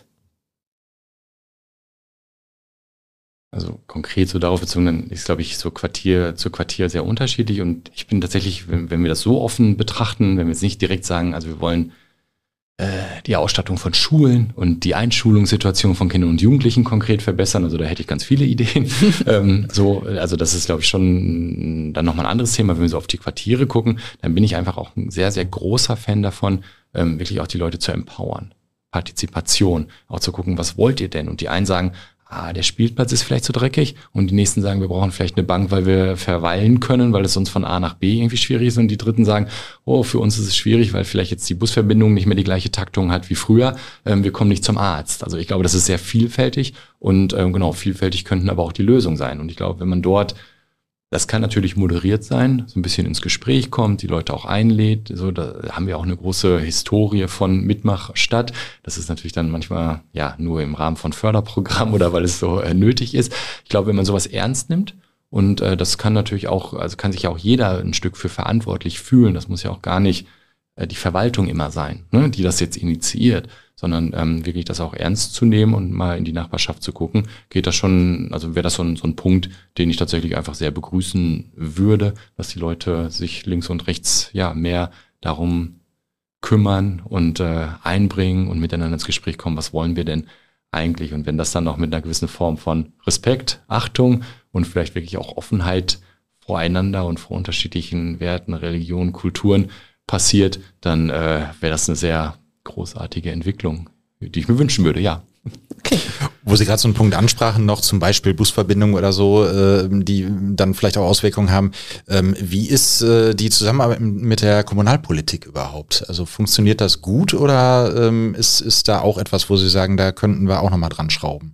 Also konkret so darauf bezogen, dann ist, glaube ich, so Quartier zu Quartier sehr unterschiedlich. Und ich bin tatsächlich, wenn, wenn wir das so offen betrachten, wenn wir jetzt nicht direkt sagen, also wir wollen äh, die Ausstattung von Schulen und die Einschulungssituation von Kindern und Jugendlichen konkret verbessern, also da hätte ich ganz viele Ideen. ähm, so, also das ist, glaube ich, schon dann nochmal ein anderes Thema. Wenn wir so auf die Quartiere gucken, dann bin ich einfach auch ein sehr, sehr großer Fan davon, ähm, wirklich auch die Leute zu empowern. Partizipation, auch zu gucken, was wollt ihr denn? Und die einen sagen, ah, der Spielplatz ist vielleicht zu dreckig, und die nächsten sagen, wir brauchen vielleicht eine Bank, weil wir verweilen können, weil es uns von A nach B irgendwie schwierig ist, und die dritten sagen, oh, für uns ist es schwierig, weil vielleicht jetzt die Busverbindung nicht mehr die gleiche Taktung hat wie früher, ähm, wir kommen nicht zum Arzt. Also ich glaube, das ist sehr vielfältig, und ähm, genau, vielfältig könnten aber auch die Lösungen sein. Und ich glaube, wenn man dort, das kann natürlich moderiert sein, so ein bisschen ins Gespräch kommt, die Leute auch einlädt. So, da haben wir auch eine große Historie von Mitmach statt. Das ist natürlich dann manchmal ja nur im Rahmen von Förderprogrammen oder weil es so äh, nötig ist. Ich glaube, wenn man sowas ernst nimmt, und äh, das kann natürlich auch, also kann sich ja auch jeder ein Stück für verantwortlich fühlen. Das muss ja auch gar nicht äh, die Verwaltung immer sein, ne, die das jetzt initiiert, sondern ähm, wirklich das auch ernst zu nehmen und mal in die Nachbarschaft zu gucken, geht das schon, also wäre das so ein, so ein Punkt, den ich tatsächlich einfach sehr begrüßen würde, dass die Leute sich links und rechts ja mehr darum kümmern und äh, einbringen und miteinander ins Gespräch kommen, was wollen wir denn eigentlich? Und wenn das dann noch mit einer gewissen Form von Respekt, Achtung und vielleicht wirklich auch Offenheit voreinander und vor unterschiedlichen Werten, Religionen, Kulturen passiert, dann äh, wäre das eine sehr großartige Entwicklung, die ich mir wünschen würde, ja. Okay. Wo Sie gerade so einen Punkt ansprachen, noch zum Beispiel Busverbindungen oder so, äh, die dann vielleicht auch Auswirkungen haben. Ähm, wie ist äh, die Zusammenarbeit mit der Kommunalpolitik überhaupt? Also funktioniert das gut, oder ähm, ist, ist da auch etwas, wo Sie sagen, da könnten wir auch nochmal dran schrauben?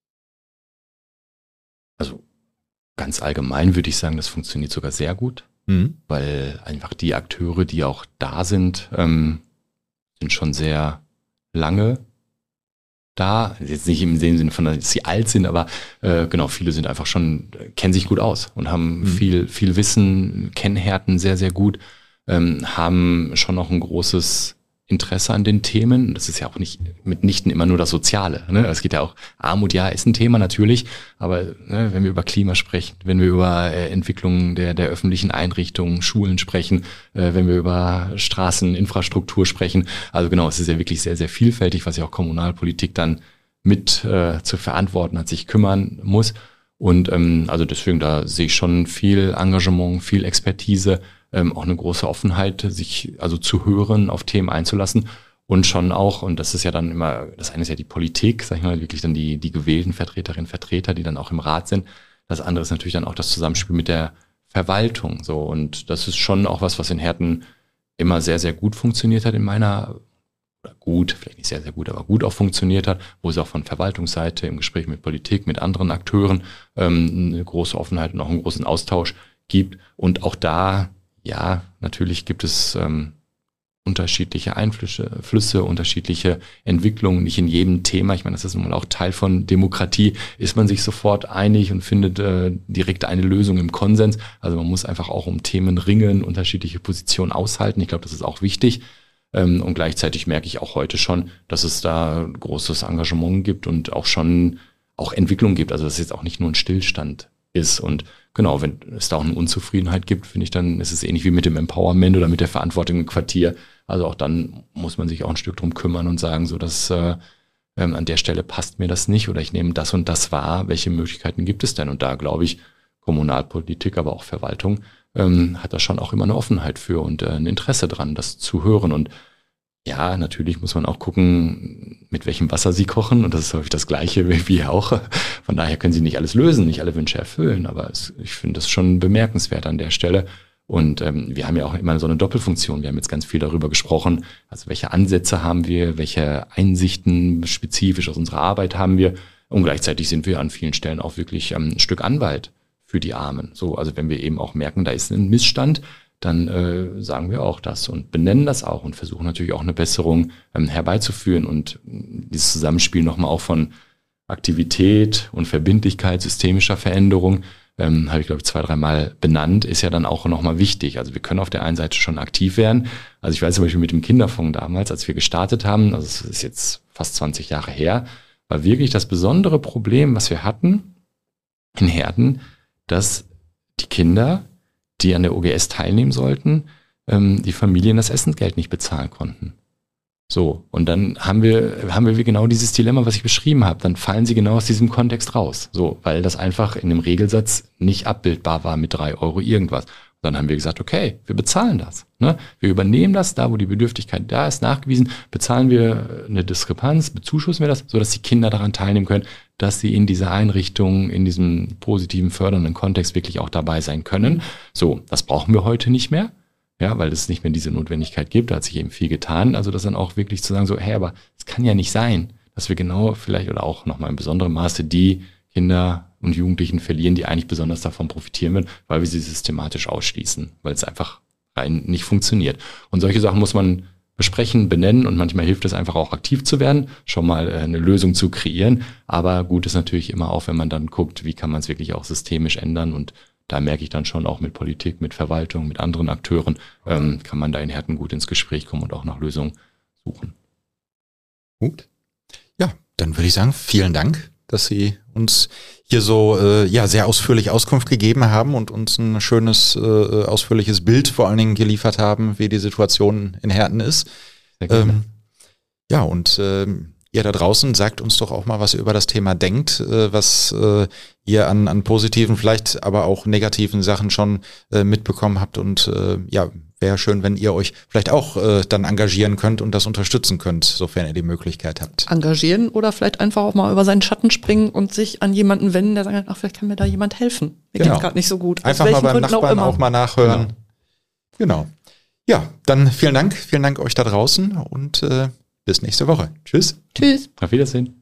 Also ganz allgemein würde ich sagen, das funktioniert sogar sehr gut, mhm. weil einfach die Akteure, die auch da sind, ähm, sind schon sehr lange da. Jetzt nicht im Sinne von, dass sie alt sind, aber äh, genau, viele sind einfach schon, kennen sich gut aus und haben mhm. viel, viel Wissen, kennen Härten sehr, sehr gut, ähm, haben schon noch ein großes Interesse an den Themen. Das ist ja auch nicht mitnichten immer nur das Soziale. Ne? Es geht ja auch, Armut, ja, ist ein Thema natürlich, aber ne, wenn wir über Klima sprechen, wenn wir über äh, Entwicklung der, der öffentlichen Einrichtungen, Schulen sprechen, äh, wenn wir über Straßeninfrastruktur sprechen, also genau, es ist ja wirklich sehr, sehr vielfältig, was ja auch Kommunalpolitik dann mit äh, zu verantworten hat, sich kümmern muss. Und ähm, also deswegen, da sehe ich schon viel Engagement, viel Expertise, ähm, auch eine große Offenheit, sich also zu hören, auf Themen einzulassen, und schon auch, und das ist ja dann immer, das eine ist ja die Politik, sag ich mal, wirklich dann die die gewählten Vertreterinnen, Vertreter, die dann auch im Rat sind. Das andere ist natürlich dann auch das Zusammenspiel mit der Verwaltung, so, und das ist schon auch was, was in Herten immer sehr, sehr gut funktioniert hat in meiner, oder gut, vielleicht nicht sehr, sehr gut, aber gut auch funktioniert hat, wo es auch von Verwaltungsseite im Gespräch mit Politik, mit anderen Akteuren ähm, eine große Offenheit und auch einen großen Austausch gibt. Und auch da, ja, natürlich gibt es ähm, unterschiedliche Einflüsse, Flüsse, unterschiedliche Entwicklungen, nicht in jedem Thema. Ich meine, das ist nun mal auch Teil von Demokratie. Ist man sich sofort einig und findet äh, direkt eine Lösung im Konsens? Also man muss einfach auch um Themen ringen, unterschiedliche Positionen aushalten. Ich glaube, das ist auch wichtig. Ähm, und gleichzeitig merke ich auch heute schon, dass es da großes Engagement gibt und auch schon auch Entwicklung gibt. Also dass es jetzt auch nicht nur ein Stillstand ist. Und genau, wenn es da auch eine Unzufriedenheit gibt, finde ich, dann ist es ähnlich wie mit dem Empowerment oder mit der Verantwortung im Quartier. Also auch dann muss man sich auch ein Stück drum kümmern und sagen, so dass äh, ähm, an der Stelle passt mir das nicht oder ich nehme das und das wahr. Welche Möglichkeiten gibt es denn? Und da glaube ich, Kommunalpolitik, aber auch Verwaltung ähm, hat da schon auch immer eine Offenheit für und äh, ein Interesse dran, das zu hören. Und ja, natürlich muss man auch gucken, mit welchem Wasser sie kochen. Und das ist häufig das Gleiche wie wir auch. Von daher können sie nicht alles lösen, nicht alle Wünsche erfüllen. Aber es, ich finde das schon bemerkenswert an der Stelle. Und ähm, wir haben ja auch immer so eine Doppelfunktion. Wir haben jetzt ganz viel darüber gesprochen. Also welche Ansätze haben wir, welche Einsichten spezifisch aus unserer Arbeit haben wir. Und gleichzeitig sind wir an vielen Stellen auch wirklich ähm, ein Stück Anwalt für die Armen. So, also wenn wir eben auch merken, da ist ein Missstand, dann äh, sagen wir auch das und benennen das auch und versuchen natürlich auch eine Besserung ähm, herbeizuführen und dieses Zusammenspiel nochmal auch von Aktivität und Verbindlichkeit, systemischer Veränderung, ähm, habe ich glaube ich zwei, dreimal benannt, ist ja dann auch nochmal wichtig. Also wir können auf der einen Seite schon aktiv werden. Also ich weiß zum Beispiel mit dem Kinderfonds damals, als wir gestartet haben, also es ist jetzt fast zwanzig Jahre her, war wirklich das besondere Problem, was wir hatten in Herten, dass die Kinder, die an der O G S teilnehmen sollten, ähm, die Familien das Essensgeld nicht bezahlen konnten. So, und dann haben wir, haben wir genau dieses Dilemma, was ich beschrieben habe. Dann fallen sie genau aus diesem Kontext raus. So, weil das einfach in dem Regelsatz nicht abbildbar war mit drei Euro irgendwas. Und dann haben wir gesagt, okay, wir bezahlen das. Ne? Wir übernehmen das, da wo die Bedürftigkeit da ist, nachgewiesen, bezahlen wir eine Diskrepanz, bezuschussen wir das, sodass die Kinder daran teilnehmen können, dass sie in dieser Einrichtung, in diesem positiven, fördernden Kontext wirklich auch dabei sein können. So, das brauchen wir heute nicht mehr. Ja, weil es nicht mehr diese Notwendigkeit gibt, da hat sich eben viel getan. Also das dann auch wirklich zu sagen, so, hey, aber es kann ja nicht sein, dass wir genau vielleicht oder auch nochmal in besonderem Maße die Kinder und Jugendlichen verlieren, die eigentlich besonders davon profitieren würden, weil wir sie systematisch ausschließen, weil es einfach rein nicht funktioniert. Und solche Sachen muss man besprechen, benennen und manchmal hilft es einfach auch aktiv zu werden, schon mal eine Lösung zu kreieren. Aber gut ist natürlich immer auch, wenn man dann guckt, wie kann man es wirklich auch systemisch ändern, und da merke ich dann schon auch mit Politik, mit Verwaltung, mit anderen Akteuren, ähm, kann man da in Herten gut ins Gespräch kommen und auch nach Lösungen suchen. Gut. Ja, dann würde ich sagen, vielen Dank, dass Sie uns hier so äh, ja sehr ausführlich Auskunft gegeben haben und uns ein schönes, äh, ausführliches Bild vor allen Dingen geliefert haben, wie die Situation in Herten ist. Sehr gerne. Ähm, ja, und ähm, ihr da draußen, sagt uns doch auch mal, was ihr über das Thema denkt, äh, was äh, ihr an, an positiven, vielleicht aber auch negativen Sachen schon äh, mitbekommen habt. Und äh, ja, wäre schön, wenn ihr euch vielleicht auch äh, dann engagieren könnt und das unterstützen könnt, sofern ihr die Möglichkeit habt. Engagieren oder vielleicht einfach auch mal über seinen Schatten springen und sich an jemanden wenden, der sagt, ach, vielleicht kann mir da jemand helfen. Mir Genau. geht's gerade nicht so gut. Einfach mal beim Nachbarn auch, auch mal nachhören. Genau. genau. Ja, dann vielen Dank. Vielen Dank euch da draußen und äh, bis nächste Woche. Tschüss. Tschüss. Auf Wiedersehen.